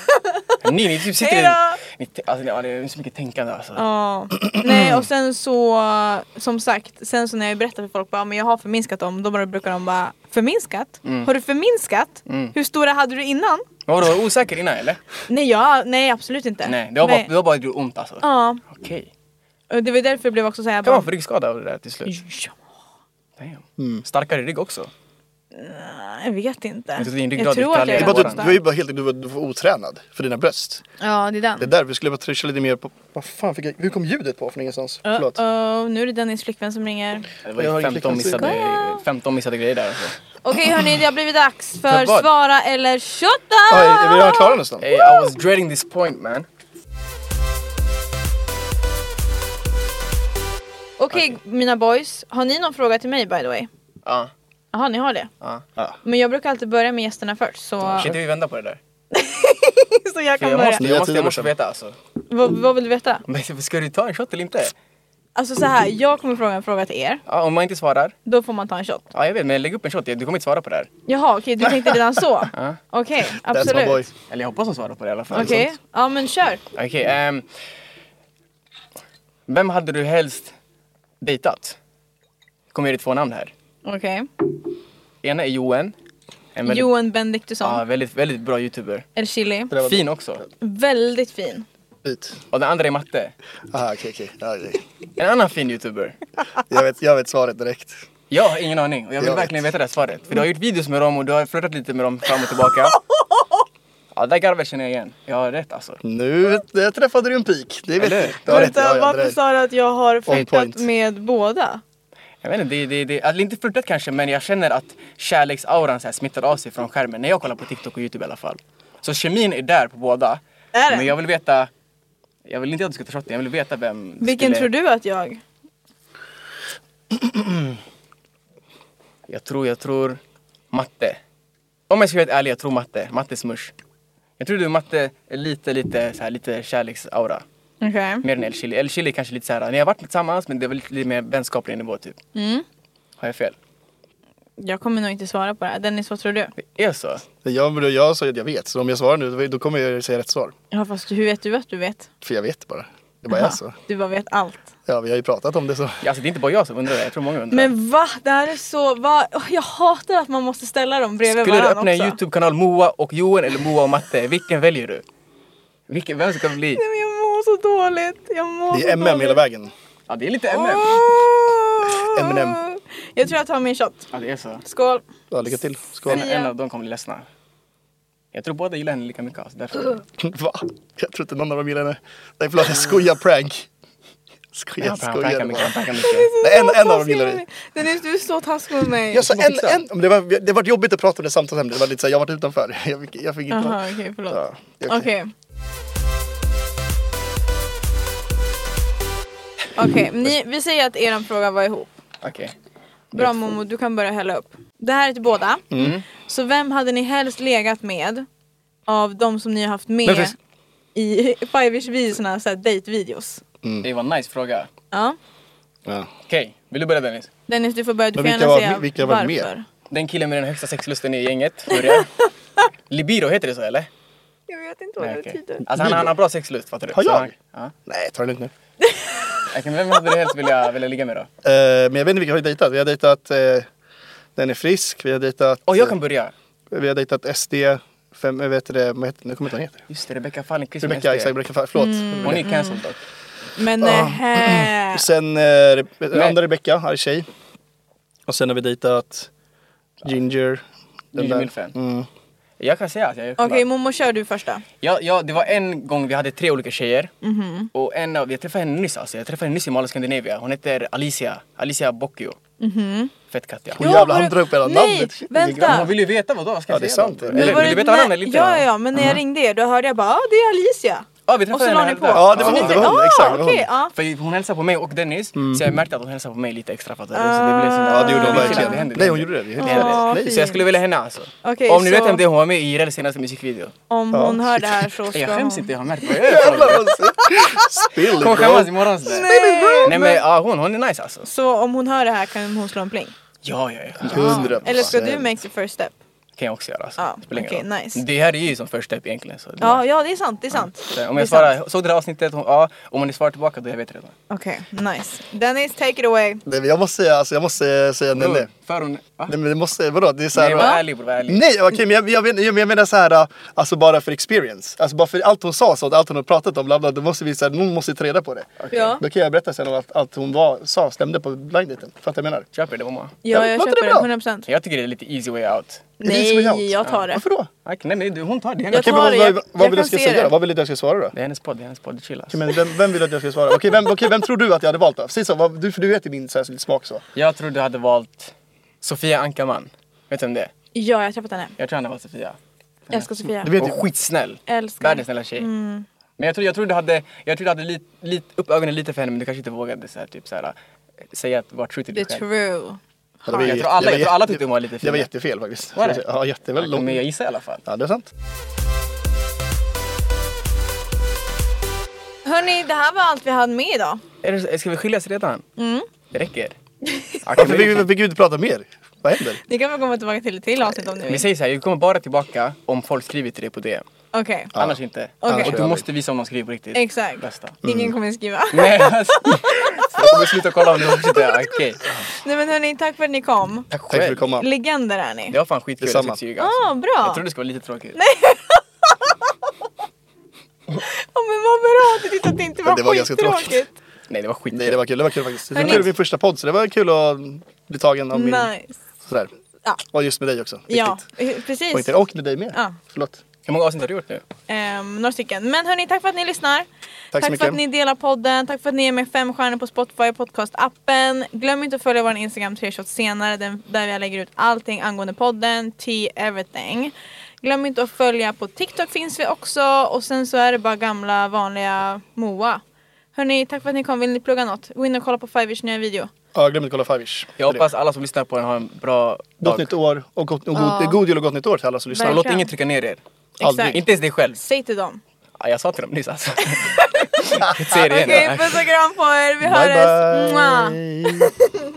Ni typ sitter Hejdå! alltså, det är så mycket tänkande alltså. Ja, nej och sen så som sagt, sen så när jag berättar för folk bara, men jag har förminskat dem, då brukar de bara, förminskat? Har du förminskat? Hur stora hade du innan? Var du osäker innan eller? Nej, nej absolut inte. Nej, det var bara gjort ont alltså. Ja, Okej. Och det var därför det blev också så här. Kan man få ryggskada av det där till slut? Ja, Damn. Starkare rygg också. jag vet inte. Jag tror din Jag ryggrad tror är att jag krallig. är Du ganska var ju bara helt du var otränad för dina bröst. Ja, det är den. Det är där vi skulle bara trycka lite mer på. Vad fan fick jag? Hur kom ljudet på från ingenstans? Förlåt. Nu är det Dennis flickvän som ringer. Det var ju 15 missade grejer där. Alltså. Okej hörni, det har blivit dags för vad? svara eller shotta! Ja, är vi redan klara nästan? Hey, I was dreading this point, man. Okej, mina boys. Har ni någon fråga till mig by the way? Ja. Jaha, ni har det? Ja. Men jag brukar alltid börja med gästerna först. Så, Shit, vi väntar på det där. så jag kan Jag börja. måste veta alltså. Vad vill du veta? Men ska du ta en shot eller inte? Alltså så här, jag kommer fråga en fråga till er. Ja, om man inte svarar. Då får man ta en shot. Ja, jag vet, men lägg upp en shot. Du kommer inte svara på det här. Jaha, okej, du tänkte redan så? Ja. Okej, That's my boy. absolut. Eller jag hoppas hon svarar på det i alla fall. Okej, ja men kör. Okej, vem hade du helst dejtat? Kommer det 2 namn här. Okej. Ena är Johan. En väldigt, Johan Benediktusson. ja, väldigt bra youtuber. El Chili. Fin också. Väldigt fin. Bit. Och den andra är Matte. Aha, okej. Ja, okej. En annan fin youtuber. Jag vet svaret direkt. Jag har ingen aning och jag vill Jag verkligen veta det här svaret. För du har gjort videos med dem och du har flörtat lite med dem fram och tillbaka. Ja, det där garvet känner jag igen. Jag har rätt alltså. Nu träffade du en pik. Det vet Eller? jag. Du har rätt. Vänta, Ja, varför det sa du att jag har flörtat point. med båda? Jag vet inte, alltså, inte flörtat kanske, men jag känner att kärleksauran så här smittar av sig från skärmen när jag kollar på TikTok och YouTube i alla fall. Så kemin är där på båda. Är det? Men jag vill veta, jag vill inte att du ska ta shotten, jag vill veta vem Vilken tror du att jag? Jag tror Matte. Om jag ska vara ärlig, jag tror Matte Smush. Jag tror du Matte är lite kärleksaura. Okej. Mer än El Chili. El Chili kanske lite så här. Ni har varit tillsammans men det är väl lite mer vänskaplig nivå typ. Har jag fel? Jag kommer nog inte svara på det här. Dennis, vad tror du? Det är så? Jag sa att jag vet. Så om jag svarar nu då kommer jag säga rätt svar. Ja, fast hur vet du att du vet? För jag vet bara. Det bara är så. Du bara vet allt. Ja, vi har ju pratat om det så. Ja, alltså, det är inte bara jag som undrar det. Jag tror många undrar. Men va? Det här är så... Jag hatar att man måste ställa dem bredvid Skulle du varandra öppna också. en YouTube-kanal Moa och Johan eller Moa och Matte? Vilken väljer du? Vem ska det bli? Nej, men jag mår så dåligt. Det är MM hela vägen. Ja, det är lite MM. Eminem. Jag tror jag tar min shot. Ja, det är så. Skål. Ja, lycka till. Skål. En av dem kommer bli ledsna. Jag tror båda gillar henne lika mycket. Alltså, därför. Va? Jag tror inte någon av dem gillar henne. Nej, förlåt, jag skojar prank. Han prankar Skojar. mycket. Nej, en av dem gillar dig. Dennis, du är så taskig med mig. Jag sa det var jobbigt att prata om det samtalsämnet. Det var lite så här, jag har varit utanför. Jag fick inte. Jaha, okej, förlåt. Ja, det är okej. Okej, vi säger att eran fråga var ihop. Okej. Bra Momo, du kan börja hälla upp. Det här är till båda. Så vem hade ni helst legat med av de som ni har haft med i Five-ish-videorna, så här date-videos? Det var en nice fråga. Ja. Ja. Okej, vill du börja Dennis? Dennis, du får börja. Du Men får vilka gärna var- säga vilka var varför. med? Den killen med den högsta sexlusten i gänget börjar. Libido heter det så eller? Jag vet inte vad Nej, det okej. betyder. Alltså han har bra sexlust, fattar du? Har Så jag? han- Ja. Nej, ta det lugnt nu. Okej, men vem hade du helst vilja ligga med då? Men jag vet inte vilka vi har dejtat. Vi har dejtat Den är frisk. Vi har dejtat Jag kan börja. Vi har dejtat SD. Nu kommer jag inte vad han heter. Just det, Rebecca Fallenkvist. Rebecca, exakt, Rebecca Fall. Förlåt. Hon är cancelled dock. Men Sen andra Rebecca, här är tjej. Och sen har vi dejtat Ginger. Ginger Milfen. Jag kan säga att jag är okej, Momo, kör du första. Ja, det var en gång vi hade 3 olika tjejer. Och jag träffade henne nyss alltså. Jag träffade henne nyss i Mall of Scandinavia. Hon heter Alicia Bocchio. Fett katt ja. Hon jävlar, han drar upp hela Nej, namnet. vänta. Hon vill ju veta vad då ska jag Ja, det är säga sant. då? Men Eller var vill du det veta varandra eller inte? Ja, men när jag ringde er då hörde jag bara, det är Alicia. Ja, vi Och träffade så la henne ni på. där. Ja, det var hon, exakt. Det var hon. Okej, ja. För hon hälsade på mig och Dennis, så jag märkte att hon hälsade på mig lite extra, fattar du? Så det blev sån där. Ja, det gjorde hon Det verkligen. hände. Nej, hon gjorde det. Det hände. fint. Så jag skulle vilja henne alltså. Okej, Om ni vet så vem det är, hon var med i Irels senaste musikvideo. om hon hör det här så ska Jag skäms hon... inte, jag har märkt vad jag gör. Spill Kommer bro. skämmas imorgon sådär. Nej men ja, hon är nice alltså. Så om hon hör det här kan hon slå en pling. Ja. 100%. Eller ska du make the first step? kan jag också göra. Alltså. Ja, Spelar ingen okej, roll. nice. Det här är ju som första step egentligen. Så Ja, det är sant, det är sant. Så om Det är jag svarar, såg det här avsnittet, om ni svarar tillbaka då jag vet redan. Okej, nice. Dennis, take it away. Nej, men jag måste säga nej. För hon, va? Nej men det måste, vadå? Det är så här, Nej, var ärlig bror, var ärlig. nej okej, men jag menar så här, alltså bara för experience. Alltså bara för allt hon sa, så allt hon har pratat om, bla bla, då måste vi så här, någon måste ta reda på det. Ja. Då kan jag berätta sen om att allt hon sa stämde på blinddaten. Fattar jag menar? Köper det, mamma. Ja, jag låter köper det det bra? 100%. Jag tycker det är lite easy way out. Nej, jag tar det. Varför då? Okej, nej men hon tar det. Jag Okej, tar men det, vad jag vill kan jag ska se säga det. då? Vad vill du att jag ska svara då? Det är hennes podd, chillas. Okej, men vem vill att jag ska svara? Okej, vem tror du att jag hade valt då? Precis så, för du vet ju min särskild smak så. Jag tror du hade valt Sofia Ankarman. Vet du vem det är? Ja, jag har träffat henne. Jag tror han hade valt Sofia. Jag älskar Sofia. Du vet ju. Och skitsnäll. Älskar. Världens snälla tjej. Men jag tror du hade upp ögonen lite för henne, men du kanske inte vågade så här, typ så här, säga att vara true till Det dig är själv. true. Jag tror alla tyckte hon var lite fin. Det var jättefel faktiskt. Var det? Ja, jätteväl långt. Men jag gissar i alla fall. Ja, det är sant. Hörni, det här var allt vi hade med idag. Ska vi skiljas redan? Det räcker. Men vi kan inte prata mer. Vad händer? Ni kan väl komma tillbaka till avsnitt om ni Vi vill. säger så här, vi kommer bara tillbaka om folk skriver till dig på det. Okej, Annars inte. Okej. Och du måste visa om de skriver på riktigt. exakt. Bästa. Ingen kommer skriva. Nej, alltså. Jag kommer sluta kolla om du fortsätter. Okej. Nej men hörni, tack för att ni kom. Tack Tack för att själv. du kom. Legender är ni. Det var fan skitkul. Detsamma. Jag ska inte ljuga, alltså. Bra. Jag trodde det skulle vara lite tråkigt. Men vad bra, du tyckte att det inte var Det var ganska skittråkigt. Nej, det var skitkul. Nej, det var kul faktiskt. Det var Hörni. kul min första podd, så det var kul att bli tagen av min... Nice. Sådär. Ja. Och just med dig också. Ja, Riktigt. precis. Poängtera. Och med dig med. Ja. Förlåt. Hur många avsnitt har du gjort nu? Några stycken. Men hörni, tack för att ni lyssnar. Tack så för mycket. att ni delar podden. Tack för att ni är med 5 stjärnor på Spotify podcast-appen. Glöm inte att följa vår Instagram 3 shots senare, där jag lägger ut allting angående podden, everything. Glöm inte att följa på TikTok, finns vi också. Och sen så är det bara gamla vanliga Moa. Hörni, tack för att ni kom. Vill ni plugga något? Gå in och kolla på Fivers nya video. Ja, glöm inte kolla Fivish. Jag hoppas alla som lyssnar på den har en bra Gott dag. nytt år och god jul och gott nytt år till alla som lyssnar. Verkligen. Låt ingen trycka ner er. Exakt. Inte ens dig själv. Säg till dem. Ja, jag sa till dem nyss alltså. Säg det igen. Okej, puss och kram på er. Vi Bye hörs. Mwah. bye!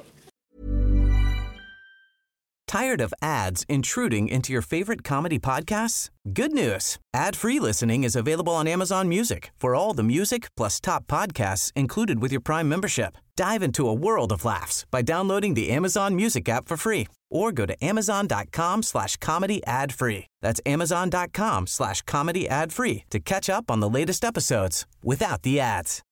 Tired of ads intruding into your favorite comedy podcasts? Good news. Ad-free listening is available on Amazon Music for all the music plus top podcasts included with your Prime membership. Dive into a world of laughs by downloading the Amazon Music app for free or go to amazon.com/comedy ad-free. That's amazon.com/comedy ad-free to catch up on the latest episodes without the ads.